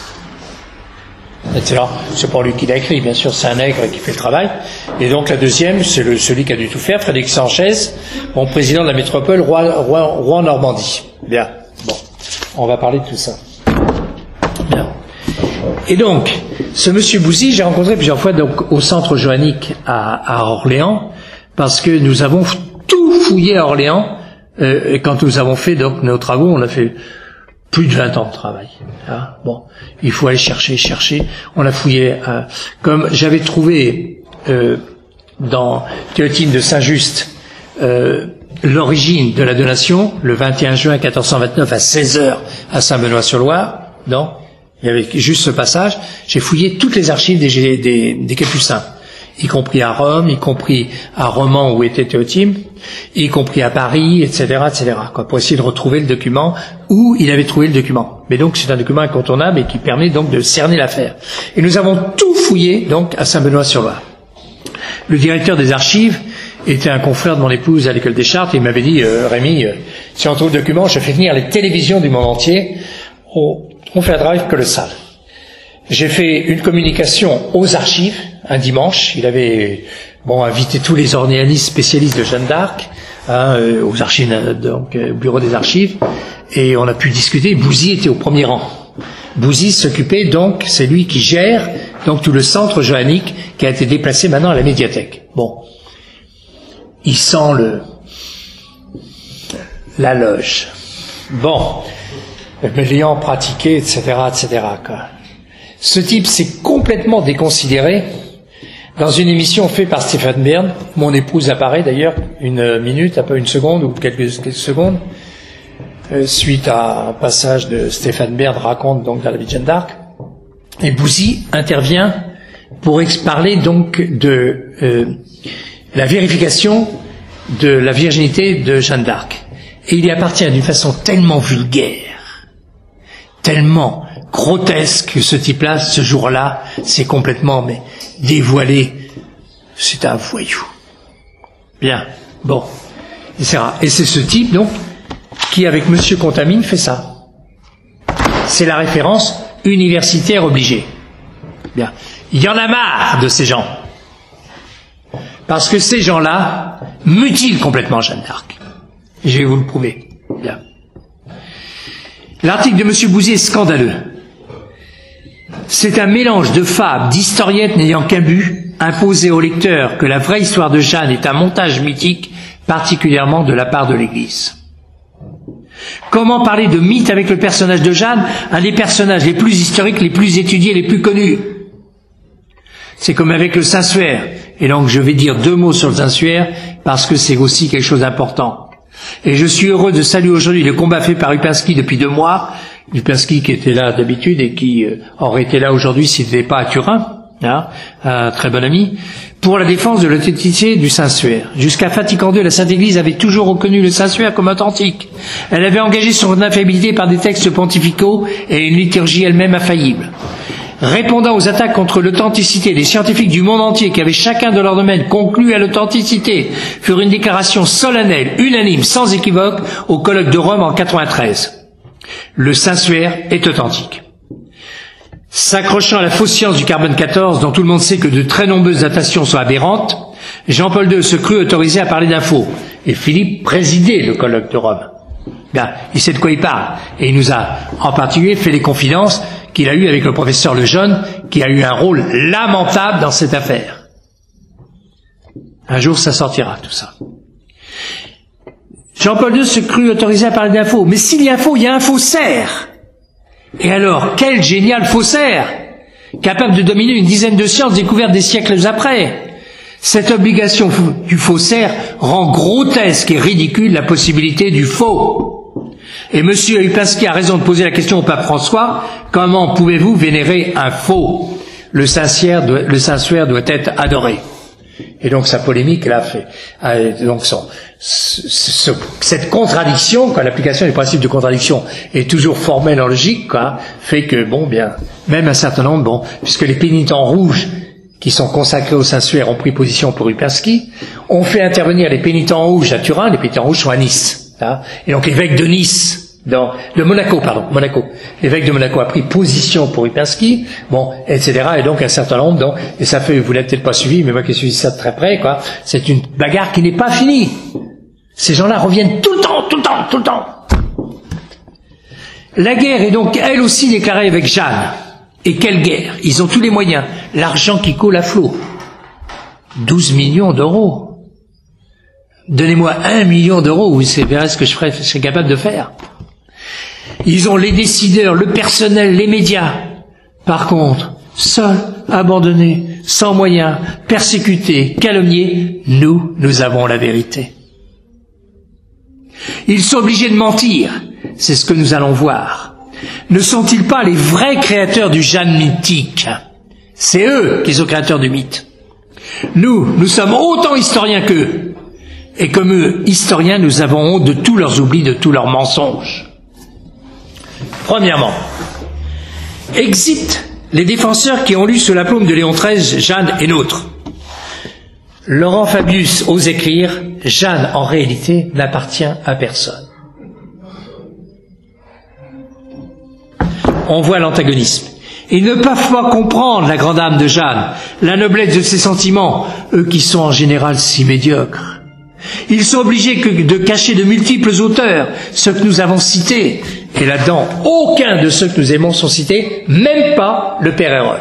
C'est pas lui qui l'a écrit, bien sûr, c'est un nègre qui fait le travail. Et donc la deuxième, c'est le, celui qui a dû tout faire, Frédéric Sanchez, mon président de la métropole Rouen-Normandie. Bien, bon, on va parler de tout ça. Bien. Et donc, ce Monsieur Bouzy, j'ai rencontré plusieurs fois donc au centre Joannic à, à Orléans, parce que nous avons tout fouillé à Orléans, euh, et quand nous avons fait donc nos travaux, on a fait plus de vingt ans de travail. Hein. Bon, il faut aller chercher, chercher. On a fouillé. Euh, comme j'avais trouvé euh, dans Théotime de Saint-Just euh, l'origine de la donation, le vingt et un juin quatorze cent vingt-neuf à seize heures à Saint-Benoît-sur-Loire. Non, il y avait juste ce passage. J'ai fouillé toutes les archives des, des, des Capucins, y compris à Rome, y compris à Romans où était Théotime, y compris à Paris, et cetera, et cetera, quoi, pour essayer de retrouver le document où il avait trouvé le document. Mais donc c'est un document incontournable et qui permet donc de cerner l'affaire. Et nous avons tout fouillé donc à Saint-Benoît-sur-Loire. Le directeur des archives était un confrère de mon épouse à l'école des Chartes et il m'avait dit euh, Rémi, euh, si on trouve le document, je fais venir les télévisions du monde entier. On, on fait un travail colossal. J'ai fait une communication aux archives un dimanche. Il avait bon invité tous les ornéanistes spécialistes de Jeanne d'Arc hein, euh, aux archives, donc euh, au bureau des archives, et on a pu discuter. Bouzy était au premier rang. Bouzy s'occupait donc, c'est lui qui gère donc tout le centre Joannic qui a été déplacé maintenant à la médiathèque. Bon, il sent le la loge. Bon, me l'ayant pratiqué, et cetera, et cetera, quoi. Ce type s'est complètement déconsidéré dans une émission faite par Stéphane Bern. Mon épouse apparaît d'ailleurs une minute, un peu une seconde ou quelques, quelques secondes, euh, suite à un passage de Stéphane Bern raconte donc dans la vie de Jeanne d'Arc. Et Bouzy intervient pour parler donc de euh, la vérification de la virginité de Jeanne d'Arc. Et il y appartient d'une façon tellement vulgaire, tellement grotesque que ce type-là, ce jour-là, c'est complètement mais dévoilé. C'est un voyou. Bien, bon, et cetera. Et c'est ce type, donc, qui, avec Monsieur Contamine, fait ça. C'est la référence universitaire obligée. Bien. Il y en a marre de ces gens. Parce que ces gens-là mutilent complètement Jeanne d'Arc. Je vais vous le prouver. Bien. L'article de Monsieur Bouzy est scandaleux. C'est un mélange de fables, d'historiettes n'ayant qu'un but, imposer au lecteur que la vraie histoire de Jeanne est un montage mythique, particulièrement de la part de l'Église. Comment parler de mythe avec le personnage de Jeanne, un des personnages les plus historiques, les plus étudiés, les plus connus? C'est comme avec le Saint-Suaire. Et donc je vais dire deux mots sur le Saint-Suaire, parce que c'est aussi quelque chose d'important. Et je suis heureux de saluer aujourd'hui le combat fait par Lupinski depuis deux mois, Lupinski qui était là d'habitude et qui euh, aurait été là aujourd'hui s'il n'était pas à Turin, hein, un très bon ami, pour la défense de l'authenticité du Saint-Suaire. Jusqu'à Vatican deux, la Sainte Église avait toujours reconnu le Saint-Suaire comme authentique. Elle avait engagé son infaillibilité par des textes pontificaux et une liturgie elle-même infaillible. Répondant aux attaques contre l'authenticité, les scientifiques du monde entier qui avaient chacun de leur domaine conclu à l'authenticité furent une déclaration solennelle, unanime, sans équivoque, au colloque de Rome en quatre-vingt-treize. Le Saint-Suaire est authentique. S'accrochant à la fausse science du carbone quatorze, dont tout le monde sait que de très nombreuses datations sont aberrantes, Jean-Paul deux se crut autorisé à parler d'infos. Et Philippe présidait le colloque de Rome. Bien, il sait de quoi il parle. Et il nous a en particulier fait les confidences qu'il a eues avec le professeur Lejeune, qui a eu un rôle lamentable dans cette affaire. Un jour, ça sortira, tout ça. Jean-Paul deux se crut autorisé à parler d'infos. Mais s'il y a info, il y a un faussaire. Et alors, quel génial faussaire, capable de dominer une dizaine de sciences découvertes des siècles après. Cette obligation du faussaire rend grotesque et ridicule la possibilité du faux. Et M. Lipinski a raison de poser la question au pape François, comment pouvez-vous vénérer un faux? Le Saint-Suaire doit, le Saint-Suaire doit être adoré. Et donc sa polémique là fait donc son, ce, ce, cette contradiction, quoi, l'application du principe de contradiction est toujours formelle en logique, quoi, fait que bon bien, même un certain nombre, bon, puisque les pénitents rouges qui sont consacrés au Saint-Suaire ont pris position pour Lipinski, ont fait intervenir les pénitents rouges à Turin, les pénitents rouges sont à Nice, hein, et donc l'évêque de Nice. Dans, de Monaco, pardon, Monaco. L'évêque de Monaco a pris position pour Lipinski, bon, et cetera. Et donc un certain nombre, donc, et ça fait, vous l'avez peut-être pas suivi, mais moi qui suis ça de très près, quoi, c'est une bagarre qui n'est pas finie. Ces gens-là reviennent tout le temps, tout le temps, tout le temps. La guerre est donc elle aussi déclarée avec Jeanne. Et quelle guerre? Ils ont tous les moyens. L'argent qui coule à flot. douze millions d'euros. Donnez-moi un million d'euros, vous verrez ce que je, ferai, je serai capable de faire. Ils ont les décideurs, le personnel, les médias. Par contre, seuls, abandonnés, sans moyens, persécutés, calomniés, nous, nous avons la vérité. Ils sont obligés de mentir, c'est ce que nous allons voir. Ne sont-ils pas les vrais créateurs du Jeanne mythique? C'est eux qui sont créateurs du mythe. Nous, nous sommes autant historiens qu'eux. Et comme eux, historiens, nous avons honte de tous leurs oublis, de tous leurs mensonges. Premièrement, exit les défenseurs qui ont lu sous la paume de Léon treize, Jeanne et nôtre. Laurent Fabius ose écrire « Jeanne, en réalité, n'appartient à personne ». On voit l'antagonisme. Ils ne peuvent pas comprendre la grande âme de Jeanne, la noblesse de ses sentiments, eux qui sont en général si médiocres. Ils sont obligés que de cacher de multiples auteurs, ceux que nous avons cités, et là-dedans, aucun de ceux que nous aimons sont cités, même pas le père Hérole,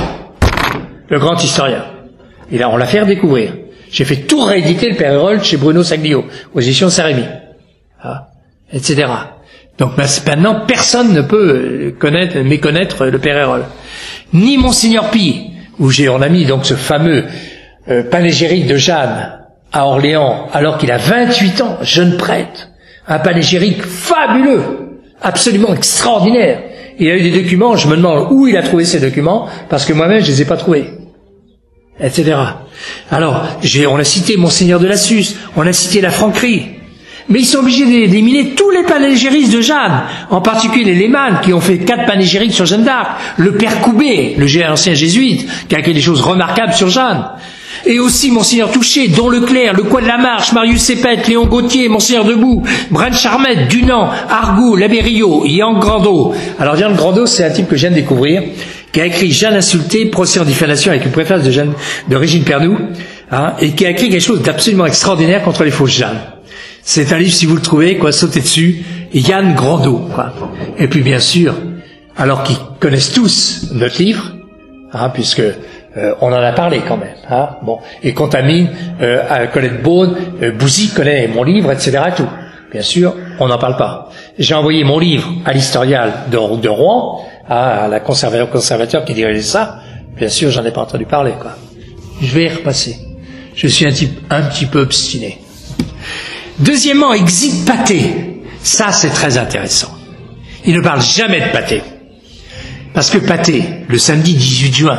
le grand historien. Et là, on l'a fait découvrir. J'ai fait tout rééditer le père Hérole chez Bruno Saglio, aux éditions Saint-Rémy, ah, et cetera. Donc maintenant, personne ne peut connaître, méconnaître le père Hérole. Ni Monseigneur Pie, où j'ai, on a mis donc ce fameux euh, panégyrique de Jeanne à Orléans, alors qu'il a vingt-huit ans, jeune prêtre, un panégyrique fabuleux, absolument extraordinaire. Il a eu des documents, je me demande où il a trouvé ces documents, parce que moi-même je les ai pas trouvés, et cetera. Alors, j'ai, on a cité Monseigneur de Lassus, on a cité la Franquerie, mais ils sont obligés d'éliminer tous les panégyristes de Jeanne, en particulier les Lehmann, qui ont fait quatre panégyriques sur Jeanne d'Arc, le père Coubet, le ancien jésuite, qui a écrit des choses remarquables sur Jeanne, et aussi Monseigneur Touché, Don Leclerc, Le Coin de la Marche, Marius Sépète, Léon Gauthier, Monseigneur Debout, Brenne Charmette, Dunant, Argout, Labério, Yann Grandot. Alors Yann Grandot, c'est un type que je viens de découvrir, qui a écrit Jeanne insultée, procès en diffamation avec une préface de, Jeanne, de Régine Pernoud, hein, et qui a écrit quelque chose d'absolument extraordinaire contre les fausses Jeanne. C'est un livre, si vous le trouvez, quoi, sautez dessus, Yann Grandot, quoi. Et puis bien sûr, alors qu'ils connaissent tous notre livre, hein, puisque Euh, on en a parlé quand même, hein, bon, et Contamine, euh, à Colette Beaune, euh, Bouzy connaît mon livre, et cetera. Tout. Bien sûr, on n'en parle pas. J'ai envoyé mon livre à l'historial de, de Rouen, à la conservateur, conservateur qui dirigeait ça. Bien sûr, j'en ai pas entendu parler, quoi. Je vais y repasser. Je suis un type un petit peu obstiné. Deuxièmement, exit Pathé. Ça, c'est très intéressant. Il ne parle jamais de Pathé. Parce que Pathé, le samedi dix-huit juin,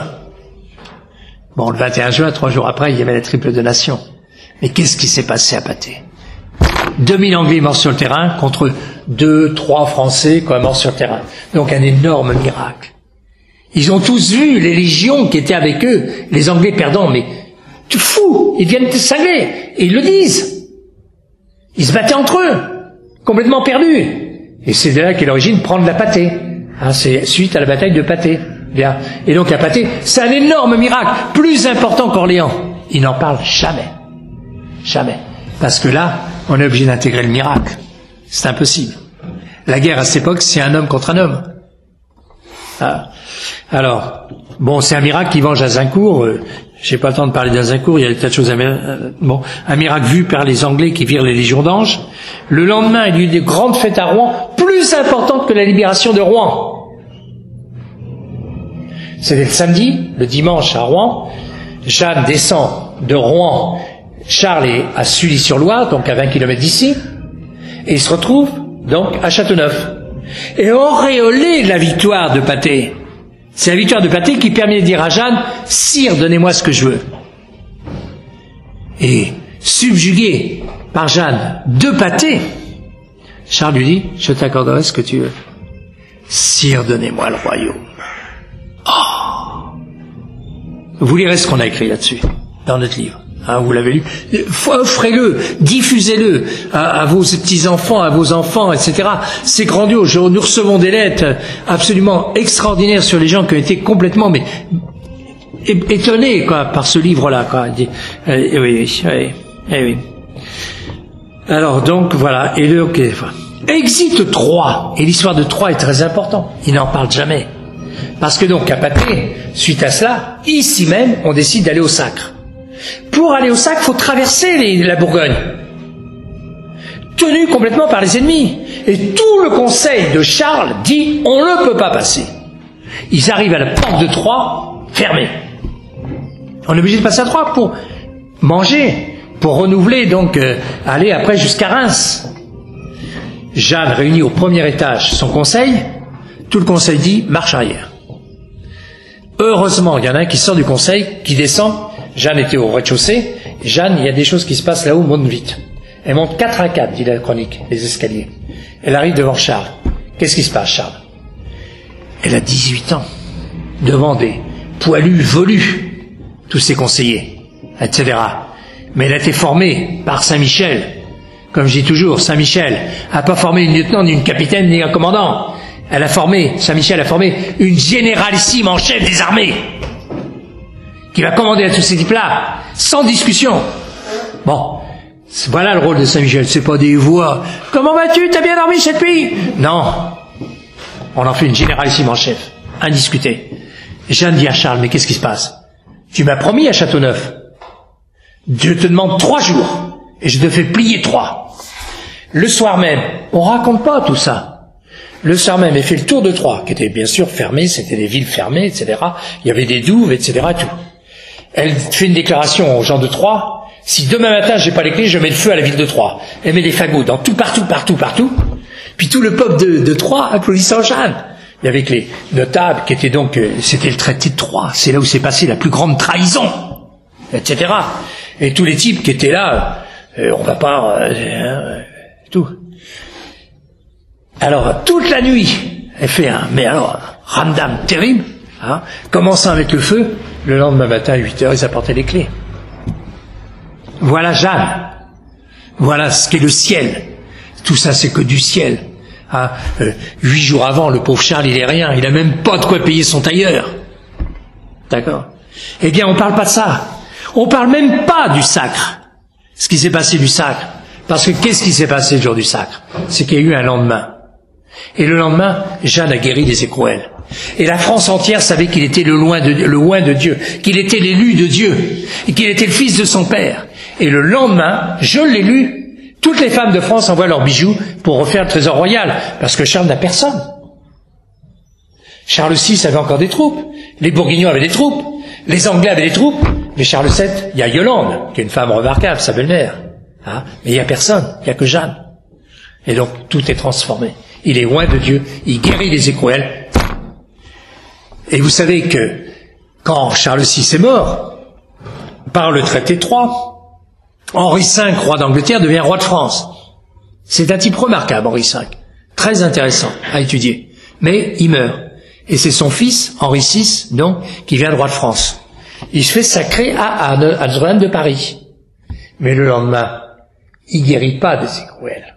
bon, le vingt et un juin, trois jours après, il y avait la triple donation. Mais qu'est-ce qui s'est passé à Pathé? deux mille Anglais morts sur le terrain contre deux, trois Français quoi, morts sur le terrain. Donc un énorme miracle. Ils ont tous vu les légions qui étaient avec eux, les Anglais perdants, mais tu fous, ils viennent te cingler. Et ils le disent. Ils se battaient entre eux, complètement perdus. Et c'est de là qu'est l'origine prendre la Pathé. Hein, c'est suite à la bataille de Pathé. Bien. Et donc à Pathé, c'est un énorme miracle, plus important qu'Orléans. Ils n'en parlent jamais. Jamais. Parce que là, on est obligé d'intégrer le miracle. C'est impossible. La guerre à cette époque, c'est un homme contre un homme. Ah. Alors, bon, c'est un miracle qui venge Azincourt. Euh, j'ai pas le temps de parler d'Azincourt, il y a des tas de choses à... Euh, bon, un miracle vu par les Anglais qui virent les légions d'anges. Le lendemain, il y a eu des grandes fêtes à Rouen, plus importantes que la libération de Rouen. C'était le samedi, le dimanche à Rouen. Jeanne descend de Rouen, Charles est à Sully-sur-Loire, donc à vingt kilomètres d'ici, et il se retrouve donc à Châteauneuf. Et auréolé de la victoire de Patay, c'est la victoire de Patay qui permet de dire à Jeanne, « Sire, donnez-moi ce que je veux ». Et subjugué par Jeanne de Patay, Charles lui dit, « Je t'accorderai ce que tu veux. Sire, donnez-moi le royaume. » Oh. Vous lirez ce qu'on a écrit là-dessus, dans notre livre. Hein, vous l'avez lu. Offrez-le, diffusez-le à, à vos petits-enfants, à vos enfants, et cetera. C'est grandiose. Nous recevons des lettres absolument extraordinaires sur les gens qui ont été complètement mais étonnés quoi, par ce livre-là. Quoi. Il dit, euh, oui, oui, oui, oui, oui. Alors donc, voilà. Et le, okay, enfin, Exit Troyes. Et l'histoire de Troyes est très importante. Il n'en parle jamais. Parce que donc, à Patay, suite à cela, ici même, on décide d'aller au Sacre. Pour aller au Sacre, il faut traverser les, la Bourgogne, tenu complètement par les ennemis. Et tout le conseil de Charles dit on ne peut pas passer. Ils arrivent à la porte de Troyes, fermée. On est obligé de passer à Troyes pour manger, pour renouveler, donc euh, aller après jusqu'à Reims. Jeanne réunit au premier étage son conseil, tout le conseil dit marche arrière. Heureusement, il y en a un qui sort du conseil, qui descend. Jeanne était au rez-de-chaussée. Jeanne, il y a des choses qui se passent là-haut, monte vite. Elle monte quatre à quatre, dit la chronique, les escaliers. Elle arrive devant Charles. Qu'est-ce qui se passe, Charles? Elle a dix-huit ans, devant des poilus velus, tous ses conseillers, et cetera. Mais elle a été formée par Saint-Michel. Comme je dis toujours, Saint-Michel n'a pas formé une lieutenant, ni une capitaine, ni un commandant. Elle a formé, Saint-Michel a formé une généralissime en chef des armées, qui va commander à tous ces types-là, sans discussion. Bon, voilà le rôle de Saint-Michel, c'est pas des voix. Comment vas-tu? T'as bien dormi cette nuit? Non. On en fait une généralissime en chef, indiscuté. Jeanne dit à Charles, mais qu'est-ce qui se passe? Tu m'as promis à Châteauneuf. Je te demande trois jours, et je te fais plier trois. Le soir même, on raconte pas tout ça. Le soir même, elle fait le tour de Troyes, qui était bien sûr fermé, c'était des villes fermées, et cetera. Il y avait des douves, et cetera. Tout. Elle fait une déclaration aux gens de Troyes. Si demain matin j'ai pas les clés, je mets le feu à la ville de Troyes. Elle met des fagots dans tout, partout, partout, partout. Puis tout le peuple de, de Troyes applaudissant Jeanne. Il y avait les notables qui étaient donc, euh, c'était le traité de Troyes. C'est là où s'est passée la plus grande trahison, et cetera. Et tous les types qui étaient là, euh, on va pas, euh, euh, tout. Alors toute la nuit, elle fait un, mais alors ramdam terrible, hein, commençant avec le feu. Le lendemain matin à huit heures, ils apportaient les clés. Voilà Jeanne. Voilà ce qu'est le ciel. Tout ça, c'est que du ciel. Hein, euh, huit jours avant, le pauvre Charles, il est rien. Il a même pas de quoi payer son tailleur. D'accord? Eh bien, on parle pas de ça. On parle même pas du sacre. Ce qui s'est passé du sacre. Parce que qu'est-ce qui s'est passé le jour du sacre? C'est qu'il y a eu un lendemain. Et le lendemain, Jeanne a guéri des écrouelles. Et la France entière savait qu'il était le loin de, le loin de Dieu, qu'il était l'élu de Dieu, et qu'il était le fils de son père. Et le lendemain, je l'ai lu, toutes les femmes de France envoient leurs bijoux pour refaire le trésor royal, parce que Charles n'a personne. Charles six avait encore des troupes, les Bourguignons avaient des troupes, les Anglais avaient des troupes, mais Charles sept, il y a Yolande, qui est une femme remarquable, sa belle-mère. Hein, mais il n'y a personne, il n'y a que Jeanne. Et donc, tout est transformé. Il est loin de Dieu, il guérit les écrouelles. Et vous savez que, quand Charles six est mort, par le traité de Troyes, Henri cinq, roi d'Angleterre, devient roi de France. C'est un type remarquable, Henri cinq. Très intéressant à étudier. Mais il meurt. Et c'est son fils, Henri six, donc, qui vient de roi de France. Il se fait sacrer à, à, à Notre-Dame de Paris. Mais le lendemain, il guérit pas des écrouelles.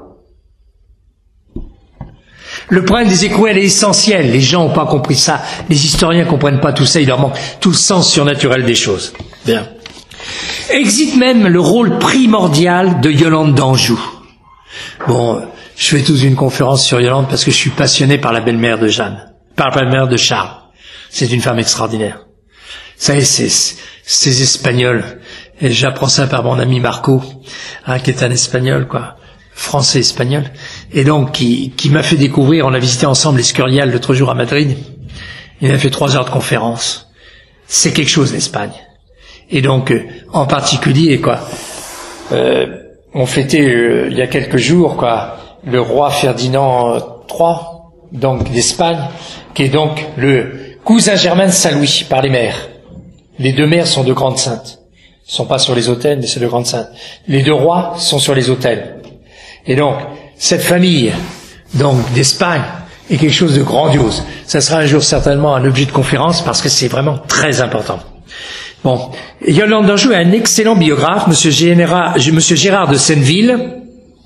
Le problème des écrouelles est essentiel. Les gens n'ont pas compris ça. Les historiens comprennent pas tout ça. Il leur manque tout le sens surnaturel des choses. Bien. Existe même le rôle primordial de Yolande d'Anjou. Bon, je fais tous une conférence sur Yolande parce que je suis passionné par la belle-mère de Jeanne, par la belle-mère de Charles. C'est une femme extraordinaire. Vous savez, c'est, ces Espagnols, et j'apprends ça par mon ami Marco, hein, qui est un Espagnol, quoi. Français-espagnol, et donc qui, qui m'a fait découvrir, on a visité ensemble l'Escurial l'autre jour à Madrid, il a fait trois heures de conférence. C'est quelque chose l'Espagne. Et donc, euh, en particulier, quoi, euh, on fêtait euh, il y a quelques jours, quoi, le roi Ferdinand trois, donc d'Espagne, qui est donc le cousin germain de Saint-Louis par les mères. Les deux mères sont de grandes saintes. Elles ne sont pas sur les autels, mais c'est de grandes saintes. Les deux rois sont sur les autels. Et donc, cette famille, donc, d'Espagne, est quelque chose de grandiose. Ça sera un jour certainement un objet de conférence parce que c'est vraiment très important. Bon. Yolande d'Anjou est un excellent biographe, monsieur Gérard, monsieur Gérard de Senneville,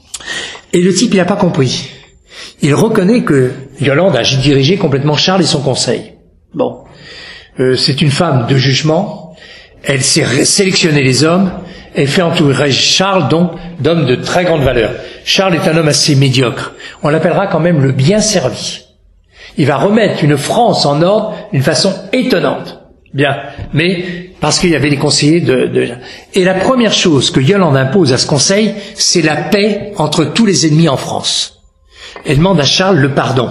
et le type, il n'a pas compris. Il reconnaît que Yolande a dirigé complètement Charles et son conseil. Bon. Euh, c'est une femme de jugement. Elle sait sélectionner les hommes. Elle fait entourer Charles, donc, d'hommes de très grande valeur. Charles est un homme assez médiocre. On l'appellera quand même le bien servi. Il va remettre une France en ordre d'une façon étonnante. Bien. Mais, parce qu'il y avait des conseillers de, de... Et la première chose que Yolande impose à ce conseil, c'est la paix entre tous les ennemis en France. Elle demande à Charles le pardon.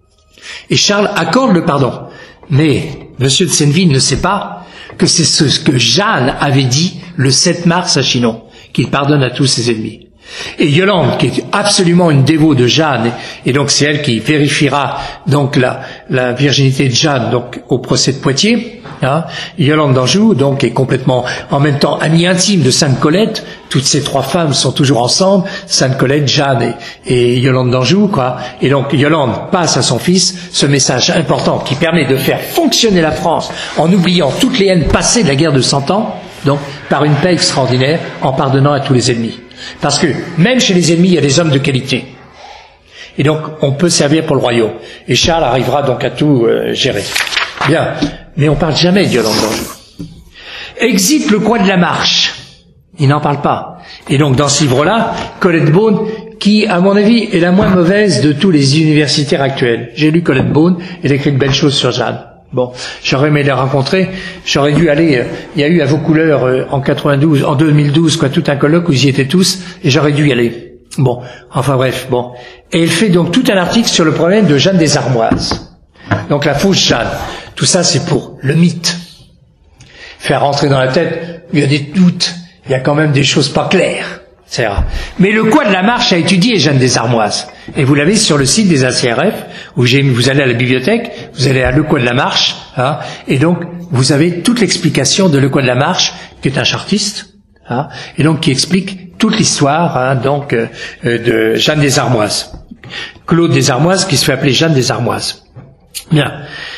Et Charles accorde le pardon. Mais, monsieur de Senneville ne sait pas que c'est ce que Jeanne avait dit le sept mars à Chinon, qu'il pardonne à tous ses ennemis. Et Yolande, qui est absolument une dévote de Jeanne, et donc c'est elle qui vérifiera donc la, la virginité de Jeanne donc au procès de Poitiers, hein, Yolande d'Anjou donc est complètement en même temps amie intime de Sainte Colette. Toutes ces trois femmes sont toujours ensemble, Sainte Colette, Jeanne et, et Yolande d'Anjou, quoi. Et donc Yolande passe à son fils ce message important qui permet de faire fonctionner la France en oubliant toutes les haines passées de la guerre de Cent Ans, donc par une paix extraordinaire, en pardonnant à tous les ennemis. Parce que même chez les ennemis, il y a des hommes de qualité. Et donc, on peut servir pour le royaume. Et Charles arrivera donc à tout euh, gérer. Bien, mais on parle jamais de Yolande d'Anjou. Exit le coin de la Marche. Il n'en parle pas. Et donc, dans ce livre-là, Colette Beaune, qui, à mon avis, est la moins mauvaise de tous les universitaires actuels. J'ai lu Colette Beaune, elle écrit de belles choses sur Jeanne. Bon, j'aurais aimé les rencontrer, j'aurais dû aller, euh, il y a eu à vos couleurs euh, en quatre-vingt-douze, en deux mille douze, quoi, tout un colloque où ils y étaient tous, et j'aurais dû y aller. Bon, enfin bref, bon. Et elle fait donc tout un article sur le problème de Jeanne des Armoises. Donc la fausse Jeanne. Tout ça, c'est pour le mythe. Faire rentrer dans la tête, il y a des doutes, il y a quand même des choses pas claires. C'est vrai. Mais le quoi de la Marche a étudié Jeanne des Armoises. Et vous l'avez sur le site des A C R F, où j'ai, vous allez à la bibliothèque, vous allez à Le Quoi de la Marche, hein, et donc vous avez toute l'explication de Le Quoi de la Marche, qui est un chartiste, hein, et donc qui explique toute l'histoire, hein, donc euh, de Jeanne des Armoises. Claude des Armoises, qui se fait appeler Jeanne des Armoises. Bien.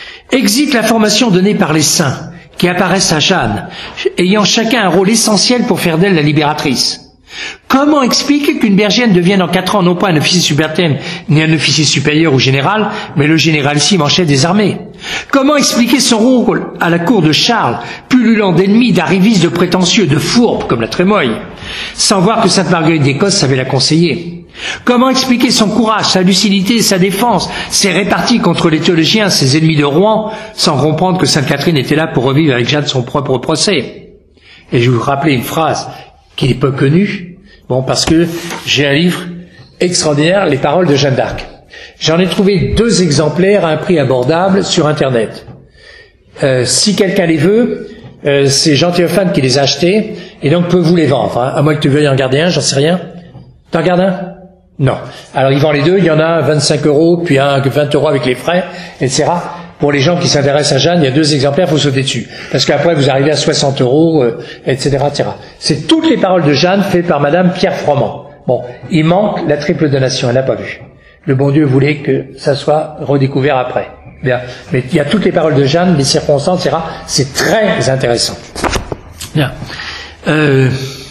Exit la formation donnée par les saints, qui apparaissent à Jeanne, ayant chacun un rôle essentiel pour faire d'elle la libératrice. Comment expliquer qu'une bergère devienne en quatre ans non pas un officier subalterne ni un officier supérieur ou général, mais le généralissime en chef des armées? Comment expliquer son rôle à la cour de Charles, pullulant d'ennemis, d'arrivistes, de prétentieux, de fourbes comme la Trémoille, sans voir que Sainte Marguerite d'Écosse savait la conseiller? Comment expliquer son courage, sa lucidité, sa défense, ses réparties contre les théologiens, ses ennemis de Rouen, sans comprendre que Sainte Catherine était là pour revivre avec Jeanne son propre procès? Et je vais vous rappeler une phrase qui n'est pas connue, bon, parce que j'ai un livre extraordinaire, Les paroles de Jeanne d'Arc. J'en ai trouvé deux exemplaires à un prix abordable sur Internet. Euh, si quelqu'un les veut, euh, c'est Jean Théophane qui les a achetés, et donc peut vous les vendre, hein, à moins que tu veuilles en garder un, j'en sais rien. T'en gardes un? Non. Alors il vend les deux, il y en a un vingt-cinq euros, puis un vingt euros avec les frais, et cetera. Pour les gens qui s'intéressent à Jeanne, il y a deux exemplaires, il faut sauter dessus. Parce qu'après, vous arrivez à soixante euros, euh, et cetera, et cetera. C'est toutes les paroles de Jeanne faites par Madame Pierre Froment. Bon, il manque la triple donation, elle n'a pas vu. Le bon Dieu voulait que ça soit redécouvert après. Bien. Mais il y a toutes les paroles de Jeanne, les circonstances, et cetera. C'est très intéressant. Bien. Euh...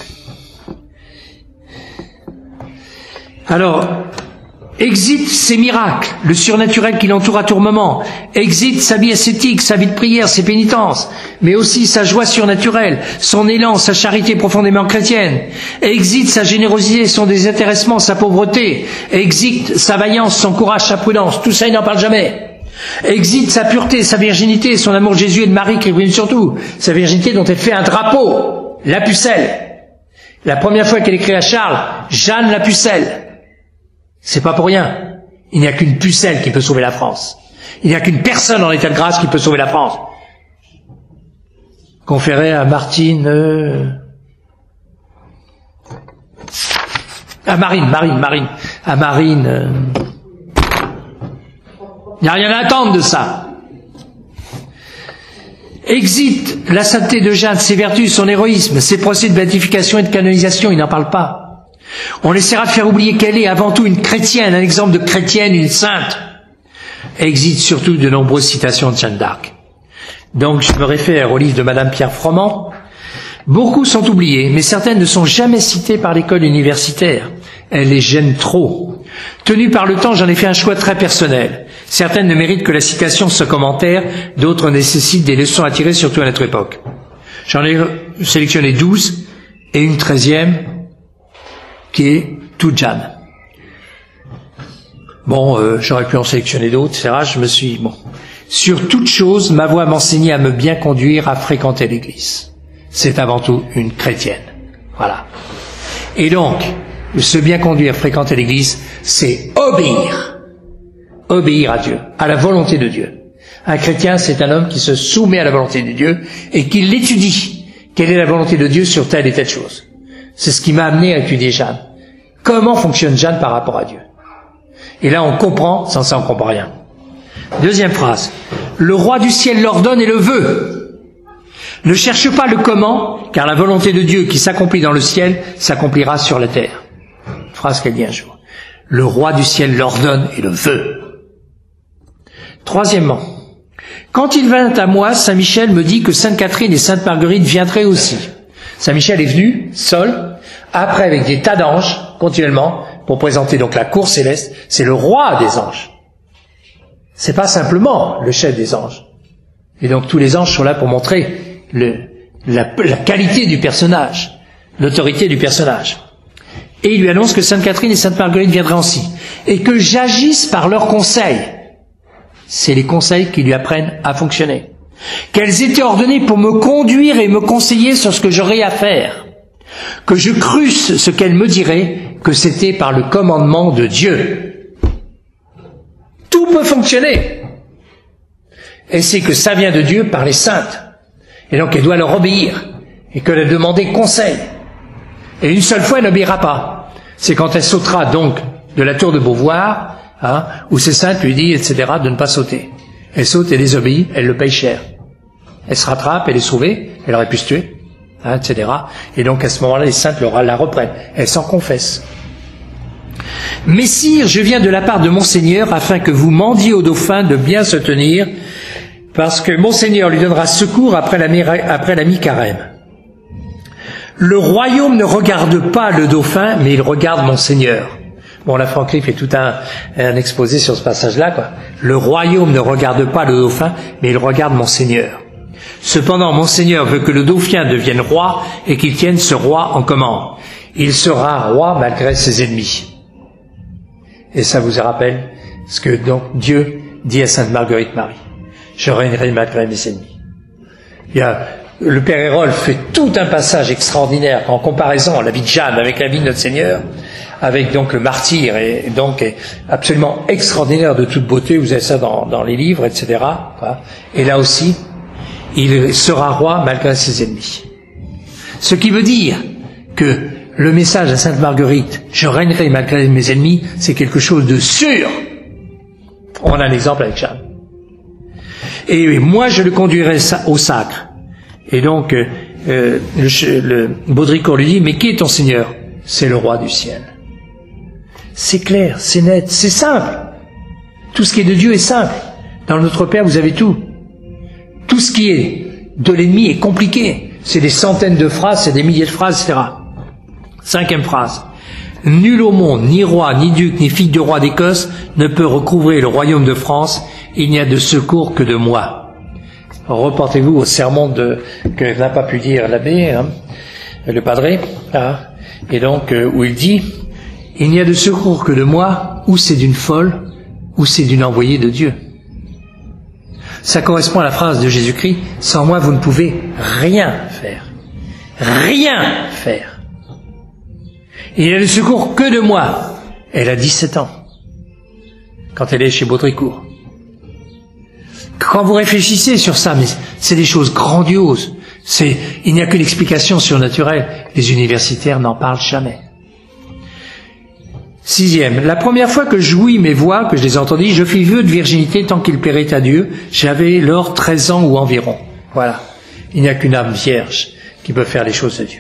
Alors, exit ses miracles, le surnaturel qui l'entoure à tout moment. Exit sa vie ascétique, sa vie de prière, ses pénitences, mais aussi sa joie surnaturelle, son élan, sa charité profondément chrétienne. Exit sa générosité, son désintéressement, sa pauvreté. Exit sa vaillance, son courage, sa prudence. Tout ça, il n'en parle jamais. Exit sa pureté, sa virginité, son amour de Jésus et de Marie, qui brille surtout. Sa virginité dont elle fait un drapeau, la pucelle. La première fois qu'elle écrit à Charles, Jeanne la pucelle. C'est pas pour rien. Il n'y a qu'une pucelle qui peut sauver la France. Il n'y a qu'une personne en état de grâce qui peut sauver la France. conféré à Martine, euh, à Marine, Marine, Marine, à Marine. Euh, il n'y a rien à attendre de ça. Exit la sainteté de Jeanne, ses vertus, son héroïsme, ses procès de béatification et de canonisation, il n'en parle pas. On essaiera de faire oublier qu'elle est avant tout une chrétienne, un exemple de chrétienne, une sainte. Exit surtout de nombreuses citations de Jeanne d'Arc. Donc je me réfère au livre de Madame Pierre Froment. Beaucoup sont oubliés, mais certaines ne sont jamais citées par l'école universitaire. Elles les gênent trop. Tenu par le temps, j'en ai fait un choix très personnel. Certaines ne méritent que la citation de ce commentaire, d'autres nécessitent des leçons à tirer, surtout à notre époque. J'en ai sélectionné douze et une treizième qui est toute Jeanne. Bon, euh, j'aurais pu en sélectionner d'autres, et cetera. Je me suis... bon. Sur toute chose, ma voix m'enseignait à me bien conduire, à fréquenter l'Église. C'est avant tout une chrétienne. Voilà. Et donc, se bien conduire, fréquenter l'Église, c'est obéir. Obéir à Dieu, à la volonté de Dieu. Un chrétien, c'est un homme qui se soumet à la volonté de Dieu et qui l'étudie. Quelle est la volonté de Dieu sur telle et telle chose? C'est ce qui m'a amené à étudier Jeanne. Comment fonctionne Jeanne par rapport à Dieu? Et là, on comprend, sans ça, on comprend rien. Deuxième phrase. Le roi du ciel l'ordonne et le veut. Ne cherche pas le comment, car la volonté de Dieu qui s'accomplit dans le ciel s'accomplira sur la terre. Phrase qu'elle dit un jour. Le roi du ciel l'ordonne et le veut. Troisièmement. Quand il vint à moi, Saint Michel me dit que Sainte Catherine et Sainte Marguerite viendraient aussi. Saint Michel est venu, seul, après avec des tas d'anges, continuellement, pour présenter donc la cour céleste. C'est le roi des anges. C'est pas simplement le chef des anges. Et donc tous les anges sont là pour montrer le, la, la qualité du personnage, l'autorité du personnage. Et il lui annonce que Sainte Catherine et Sainte Marguerite viendraient aussi. Et que j'agisse par leurs conseils. C'est les conseils qui lui apprennent à fonctionner. Qu'elles étaient ordonnées pour me conduire et me conseiller sur ce que j'aurais à faire. Que je crusse ce qu'elles me diraient, que c'était par le commandement de Dieu. Tout peut fonctionner. Et c'est que ça vient de Dieu par les saintes. Et donc elle doit leur obéir. Et qu'elle a demandé conseil. Et une seule fois, elle n'obéira pas. C'est quand elle sautera donc de la tour de Beauvoir, hein, où ces saintes lui disent, et cetera, de ne pas sauter. Elle saute, elle désobéit, elle le paye cher. Elle se rattrape, elle est sauvée, elle aurait pu se tuer, hein, et cetera. Et donc à ce moment-là, les saintes la reprennent. Elle s'en confesse. Messire, je viens de la part de Monseigneur afin que vous mendiez au dauphin de bien se tenir, parce que Monseigneur lui donnera secours après la, après la mi-carême. Le royaume ne regarde pas le dauphin, mais il regarde Monseigneur. Bon, là, Franck fait tout un, un exposé sur ce passage-là, quoi. Le royaume ne regarde pas le dauphin, mais il regarde Monseigneur. Cependant, Monseigneur veut que le dauphin devienne roi et qu'il tienne ce roi en commande. Il sera roi malgré ses ennemis. Et ça vous rappelle ce que donc Dieu dit à Sainte Marguerite Marie. Je régnerai malgré mes ennemis. Il y a, le Père Hérolde fait tout un passage extraordinaire en comparaison à la vie de Jeanne avec la vie de notre Seigneur, avec donc le martyr, et donc absolument extraordinaire de toute beauté. Vous avez ça dans, dans les livres, et cetera. Et là aussi, il sera roi malgré ses ennemis. Ce qui veut dire que le message à Sainte Marguerite, je régnerai malgré mes ennemis, c'est quelque chose de sûr. On a l'exemple avec Jeanne. Et moi, je le conduirai au sacre. Et donc, euh, le, le Baudricourt lui dit, mais qui est ton Seigneur? C'est le roi du ciel. C'est clair, c'est net, c'est simple. Tout ce qui est de Dieu est simple. Dans notre Père, vous avez tout. Tout ce qui est de l'ennemi est compliqué. C'est des centaines de phrases, c'est des milliers de phrases, et cetera. Cinquième phrase. Nul au monde, ni roi, ni duc, ni fille de roi d'Écosse, ne peut recouvrer le royaume de France. Il n'y a de secours que de moi. Reportez-vous au sermon de, que n'a pas pu dire l'abbé, hein, le padré, hein, et donc euh, où il dit, il n'y a de secours que de moi, ou c'est d'une folle, ou c'est d'une envoyée de Dieu. Ça correspond à la phrase de Jésus-Christ, sans moi vous ne pouvez rien faire. Rien faire. Il n'y a de secours que de moi. Elle a dix-sept ans, quand elle est chez Baudricourt. Quand vous réfléchissez sur ça, mais c'est des choses grandioses, C'est, il n'y a qu'une explication surnaturelle. Les universitaires n'en parlent jamais. Sixième, la première fois que j'ouïs mes voix, que je les entendis, je fis vœu de virginité tant qu'il plairait à Dieu. J'avais lors treize ans ou environ. Voilà. Il n'y a qu'une âme vierge qui peut faire les choses de Dieu.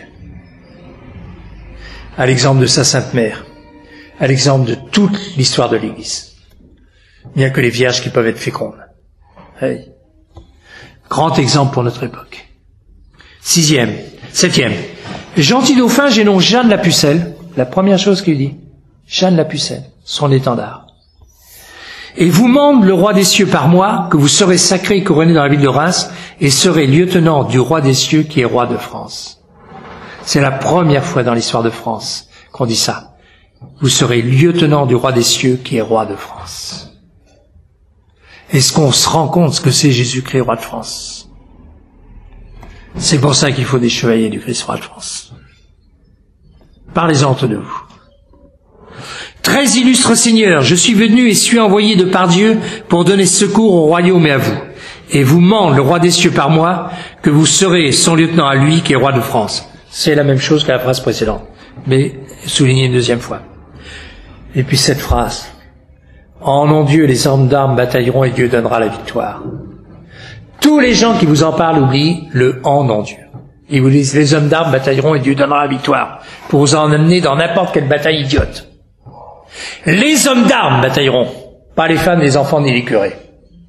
À l'exemple de sa Sainte Mère, à l'exemple de toute l'histoire de l'Église. Il n'y a que les vierges qui peuvent être fécondes. Hey. Grand exemple pour notre époque. Sixième, septième. Gentil dauphin, j'ai nom Jeanne la Pucelle. La première chose qu'il dit. Jeanne la Pucelle, son étendard. Et vous mande le roi des cieux par moi, que vous serez sacré et couronné dans la ville de Reims, et serez lieutenant du roi des cieux qui est roi de France. C'est la première fois dans l'histoire de France qu'on dit ça. Vous serez lieutenant du roi des cieux qui est roi de France. Est-ce qu'on se rend compte ce que c'est Jésus-Christ, roi de France? C'est pour ça qu'il faut des chevaliers du Christ, roi de France. Parlez-en entre de vous. Très illustre Seigneur, je suis venu et suis envoyé de par Dieu pour donner secours au royaume et à vous. Et vous mande le roi des cieux par moi, que vous serez son lieutenant à lui qui est roi de France. C'est la même chose que la phrase précédente, mais soulignée une deuxième fois. Et puis cette phrase. En nom de Dieu, les hommes d'armes batailleront et Dieu donnera la victoire. Tous les gens qui vous en parlent oublient le en nom de Dieu. Ils vous disent les hommes d'armes batailleront et Dieu donnera la victoire, pour vous en amener dans n'importe quelle bataille idiote. Les hommes d'armes batailleront, pas les femmes, les enfants ni les curés.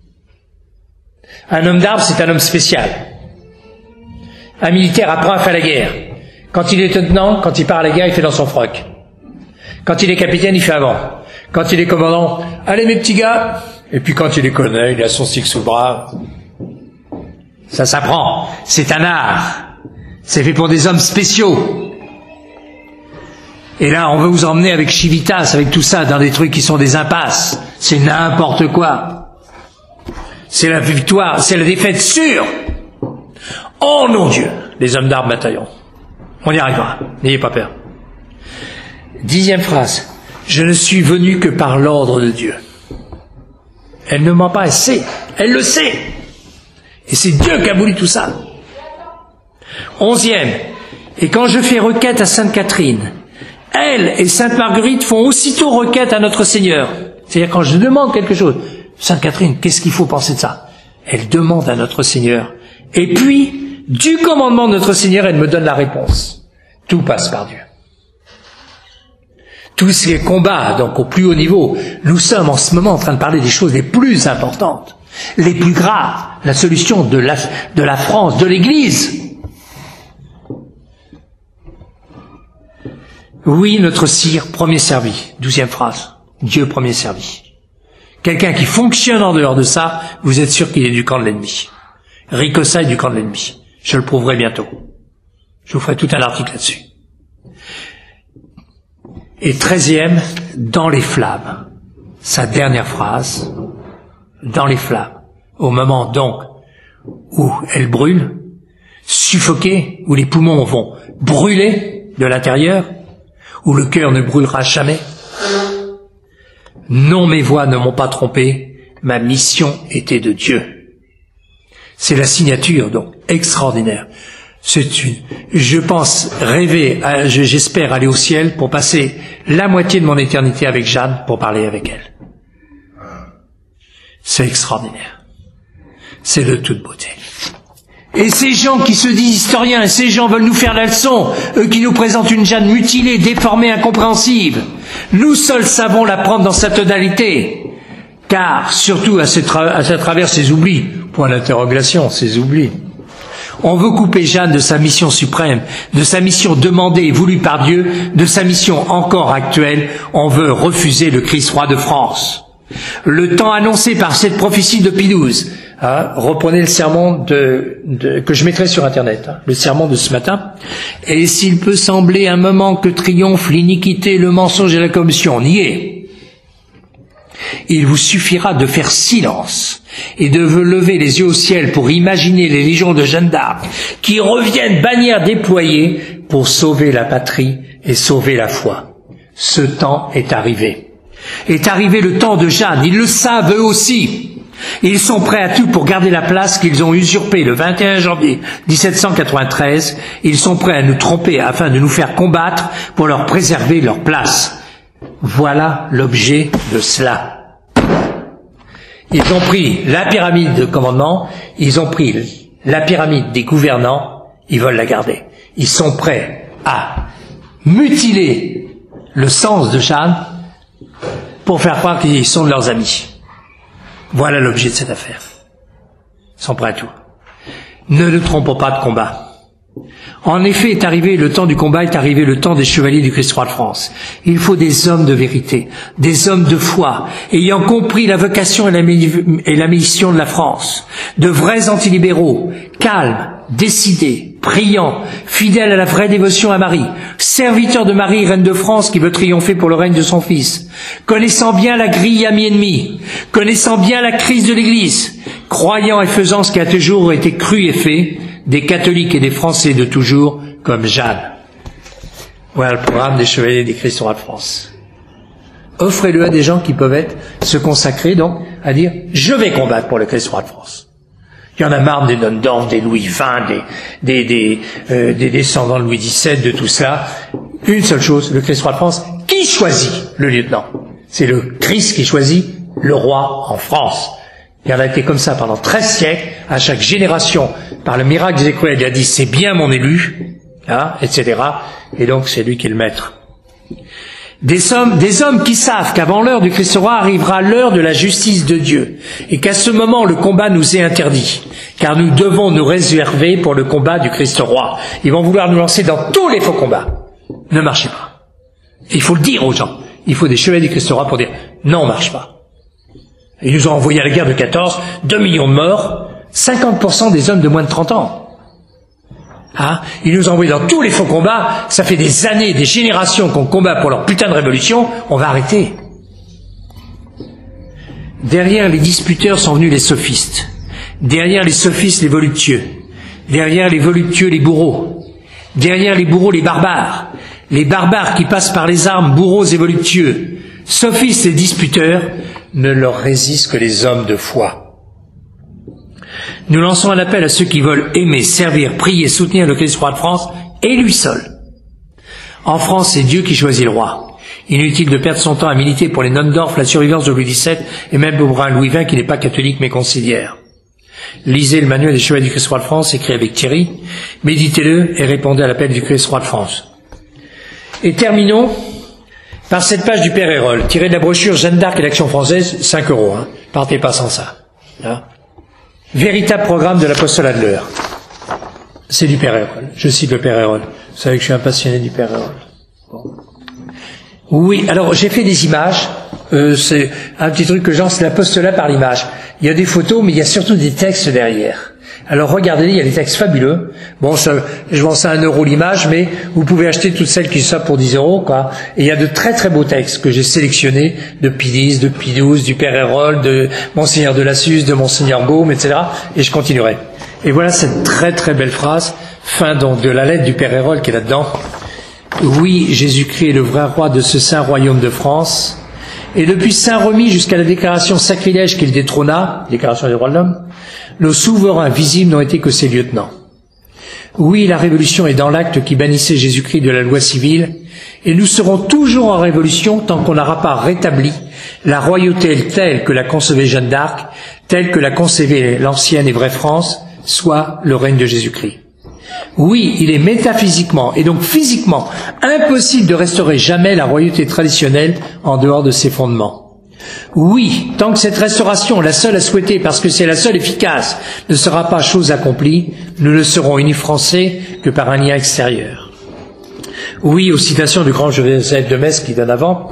Un homme d'armes, c'est un homme spécial. Un militaire apprend à faire la guerre. Quand il est lieutenant, quand il part à la guerre, il fait dans son froc. Quand il est capitaine, il fait avant. Quand il est commandant, allez mes petits gars. Et puis quand il est colonel, il a son stick sous le bras. Ça s'apprend. C'est un art. C'est fait pour des hommes spéciaux. Et là, on veut vous emmener avec Chivitas, avec tout ça, dans des trucs qui sont des impasses. C'est n'importe quoi. C'est la victoire, c'est la défaite sûre. Oh non Dieu, les hommes d'armes batailleront. On y arrivera, n'ayez pas peur. Dixième phrase. Je ne suis venu que par l'ordre de Dieu. Elle ne ment pas, elle sait. Elle le sait. Et c'est Dieu qui a voulu tout ça. Onzième. Et quand je fais requête à Sainte Catherine, elle et Sainte Marguerite font aussitôt requête à notre Seigneur. C'est-à-dire quand je demande quelque chose, Sainte Catherine, qu'est-ce qu'il faut penser de ça? Elle demande à notre Seigneur. Et puis, du commandement de notre Seigneur, elle me donne la réponse. Tout passe par Dieu. Tous ces combats, donc au plus haut niveau, nous sommes en ce moment en train de parler des choses les plus importantes, les plus graves, la solution de la, de la France, de l'Église. Oui, notre Sire, premier servi. Douzième phrase. Dieu premier servi. Quelqu'un qui fonctionne en dehors de ça, vous êtes sûr qu'il est du camp de l'ennemi. Ricossa est du camp de l'ennemi. Je le prouverai bientôt. Je vous ferai tout un article là-dessus. Et treizième, dans les flammes. Sa dernière phrase, dans les flammes. Au moment donc où elle brûle, suffoquée, où les poumons vont brûler de l'intérieur, où le cœur ne brûlera jamais. Non, mes voix ne m'ont pas trompé, ma mission était de Dieu. C'est la signature, donc, extraordinaire. C'est une, je pense rêver, à, j'espère aller au ciel pour passer la moitié de mon éternité avec Jeanne pour parler avec elle. C'est extraordinaire. C'est de toute beauté. Et ces gens qui se disent historiens, et ces gens veulent nous faire la leçon, eux qui nous présentent une Jeanne mutilée, déformée, incompréhensible. Nous seuls savons la prendre dans sa tonalité. Car, surtout à, ce tra- à ce travers ses oublis, point d'interrogation, ses oublis, on veut couper Jeanne de sa mission suprême, de sa mission demandée et voulue par Dieu, de sa mission encore actuelle. On veut refuser le Christ roi de France. Le temps annoncé par cette prophétie de Pie douze. Hein, reprenez le sermon de, de, que je mettrai sur Internet, hein, le sermon de ce matin. Et s'il peut sembler un moment que triomphe l'iniquité, le mensonge et la corruption, on y est. Il vous suffira de faire silence et de lever les yeux au ciel pour imaginer les légions de Jeanne d'Arc qui reviennent bannières déployées pour sauver la patrie et sauver la foi. Ce temps est arrivé. Est arrivé le temps de Jeanne, ils le savent eux aussi. Ils sont prêts à tout pour garder la place qu'ils ont usurpée le vingt et un janvier mille sept cent quatre-vingt-treize. Ils sont prêts à nous tromper afin de nous faire combattre pour leur préserver leur place. Voilà l'objet de cela. Ils ont pris la pyramide de commandement, ils ont pris la pyramide des gouvernants, ils veulent la garder. Ils sont prêts à mutiler le sens de Jeanne pour faire croire qu'ils sont de leurs amis. Voilà l'objet de cette affaire. Ils sont prêts à tout. Ne nous trompons pas de combat. En effet, est arrivé le temps du combat, est arrivé le temps des chevaliers du Christ roi de France. Il faut des hommes de vérité, des hommes de foi, ayant compris la vocation et la, et la mission de la France, de vrais antilibéraux, calmes, décidés, priants, fidèles à la vraie dévotion à Marie, serviteurs de Marie, reine de France, qui veut triompher pour le règne de son Fils, connaissant bien la grille à mi-ennemi, connaissant bien la crise de l'Église, croyant et faisant ce qui a toujours été cru et fait, des catholiques et des Français de toujours, comme Jeanne. Voilà le programme des chevaliers du Christ roi de France. Offrez-le à des gens qui peuvent être, se consacrer donc à dire « Je vais combattre pour le Christ roi de France ». Il y en a marre des Nondorf, des Louis vingt, des, des, des, euh, des descendants de Louis dix-sept, de tout cela. Une seule chose, le Christ roi de France, qui choisit le lieutenant? C'est le Christ qui choisit le roi en France. Il y en a été comme ça pendant treize siècles, à chaque génération, par le miracle des écrouelles, il a dit c'est bien mon élu, hein, et cetera. Et donc c'est lui qui est le maître. Des hommes, des hommes qui savent qu'avant l'heure du Christ roi arrivera l'heure de la justice de Dieu, et qu'à ce moment le combat nous est interdit, car nous devons nous réserver pour le combat du Christ roi. Ils vont vouloir nous lancer dans tous les faux combats. Ne marchez pas. Il faut le dire aux gens. Il faut des chevaliers du Christ roi pour dire non, on marche pas. Ils nous ont envoyé à la guerre de quatorze, deux millions de morts, cinquante pour cent des hommes de moins de trente ans. Hein? Ils nous ont envoyé dans tous les faux combats, ça fait des années, des générations qu'on combat pour leur putain de révolution, on va arrêter. Derrière les disputeurs sont venus les sophistes. Derrière les sophistes, les voluptueux. Derrière les voluptueux, les bourreaux. Derrière les bourreaux, les barbares. Les barbares qui passent par les armes, bourreaux et voluptueux. Sophistes et disputeurs, ne leur résistent que les hommes de foi. Nous lançons un appel à ceux qui veulent aimer, servir, prier, soutenir le Christ roi de France et lui seul. En France, c'est Dieu qui choisit le roi. Inutile de perdre son temps à militer pour les Nondorf, la survivance de Louis dix-sept et même pour un Louis vingt qui n'est pas catholique mais conciliaire. Lisez le manuel des chevaliers du Christ roi de France écrit avec Thierry, méditez-le et répondez à l'appel du Christ roi de France. Et terminons par cette page du Père Hérol, tirée de la brochure Jeanne d'Arc et l'Action française, cinq euros. Hein. Partez pas sans ça. Hein. Véritable programme de l'apostolat de l'heure. C'est du Père Hérol. Je cite le Père Hérol. Vous savez que je suis un passionné du Père Hérol. Bon. Oui, alors j'ai fait des images. Euh, c'est un petit truc que j'en c'est l'apostolat par l'image. Il y a des photos, mais il y a surtout des textes derrière. Alors regardez, il y a des textes fabuleux. Bon, ça, je vends ça à un euro l'image, mais vous pouvez acheter toutes celles qui sont pour dix euros, quoi. Et il y a de très très beaux textes que j'ai sélectionnés de Pie dix, de Pie douze, du Père Hérol, de Monseigneur de Lassus, de Monseigneur Baume, et cetera. Et je continuerai. Et voilà cette très très belle phrase, fin donc de la lettre du Père Hérol qui est là-dedans. Oui, Jésus-Christ est le vrai roi de ce saint royaume de France. Et depuis Saint-Remy jusqu'à la déclaration sacrilège qu'il détrôna, déclaration des droits de l'homme, nos souverains visibles n'ont été que ses lieutenants. Oui, la révolution est dans l'acte qui bannissait Jésus-Christ de la loi civile, et nous serons toujours en révolution tant qu'on n'aura pas rétabli la royauté telle que la concevait Jeanne d'Arc, telle que la concevait l'ancienne et vraie France, soit le règne de Jésus-Christ. Oui, il est métaphysiquement et donc physiquement impossible de restaurer jamais la royauté traditionnelle en dehors de ses fondements. Oui, tant que cette restauration, la seule à souhaiter parce que c'est la seule efficace, ne sera pas chose accomplie, nous ne serons unis français que par un lien extérieur. Oui, aux citations du grand Joseph de Metz qui donne avant.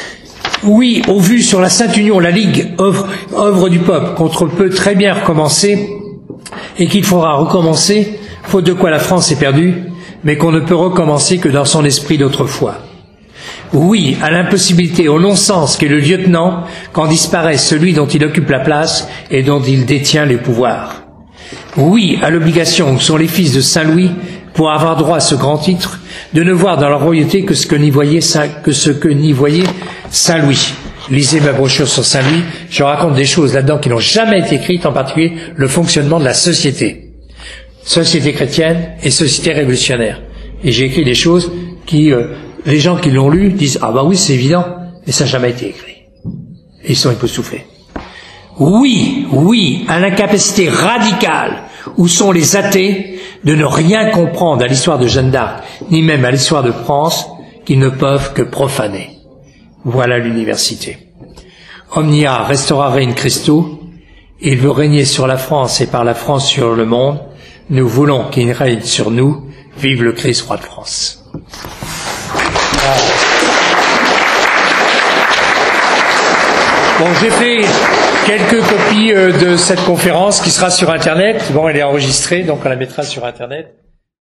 Oui, au vu sur la Sainte Union, la Ligue, œuvre, œuvre du peuple, contre peut très bien recommencer et qu'il faudra recommencer, faute de quoi la France est perdue, mais qu'on ne peut recommencer que dans son esprit d'autrefois. Oui, à l'impossibilité, au non-sens qu'est le lieutenant quand disparaît celui dont il occupe la place et dont il détient les pouvoirs. Oui, à l'obligation que sont les fils de Saint-Louis, pour avoir droit à ce grand titre, de ne voir dans leur royauté que ce que n'y voyait Saint, que ce que n'y voyait Saint-Louis. Lisez ma brochure sur Saint-Louis, je raconte des choses là-dedans qui n'ont jamais été écrites, en particulier le fonctionnement de la société. Société chrétienne et société révolutionnaire. Et j'ai écrit des choses qui, euh, les gens qui l'ont lu disent « Ah bah oui, c'est évident », mais ça n'a jamais été écrit. Et ils sont époustouflés. Oui, oui, à l'incapacité radicale où sont les athées de ne rien comprendre à l'histoire de Jeanne d'Arc, ni même à l'histoire de France, qu'ils ne peuvent que profaner. Voilà l'université. Omnia restaurare in Christo, il veut régner sur la France et par la France sur le monde. Nous voulons qu'il règne sur nous. Vive le Christ, roi de France. Bon, j'ai fait quelques copies de cette conférence qui sera sur Internet. Bon, elle est enregistrée, donc on la mettra sur Internet.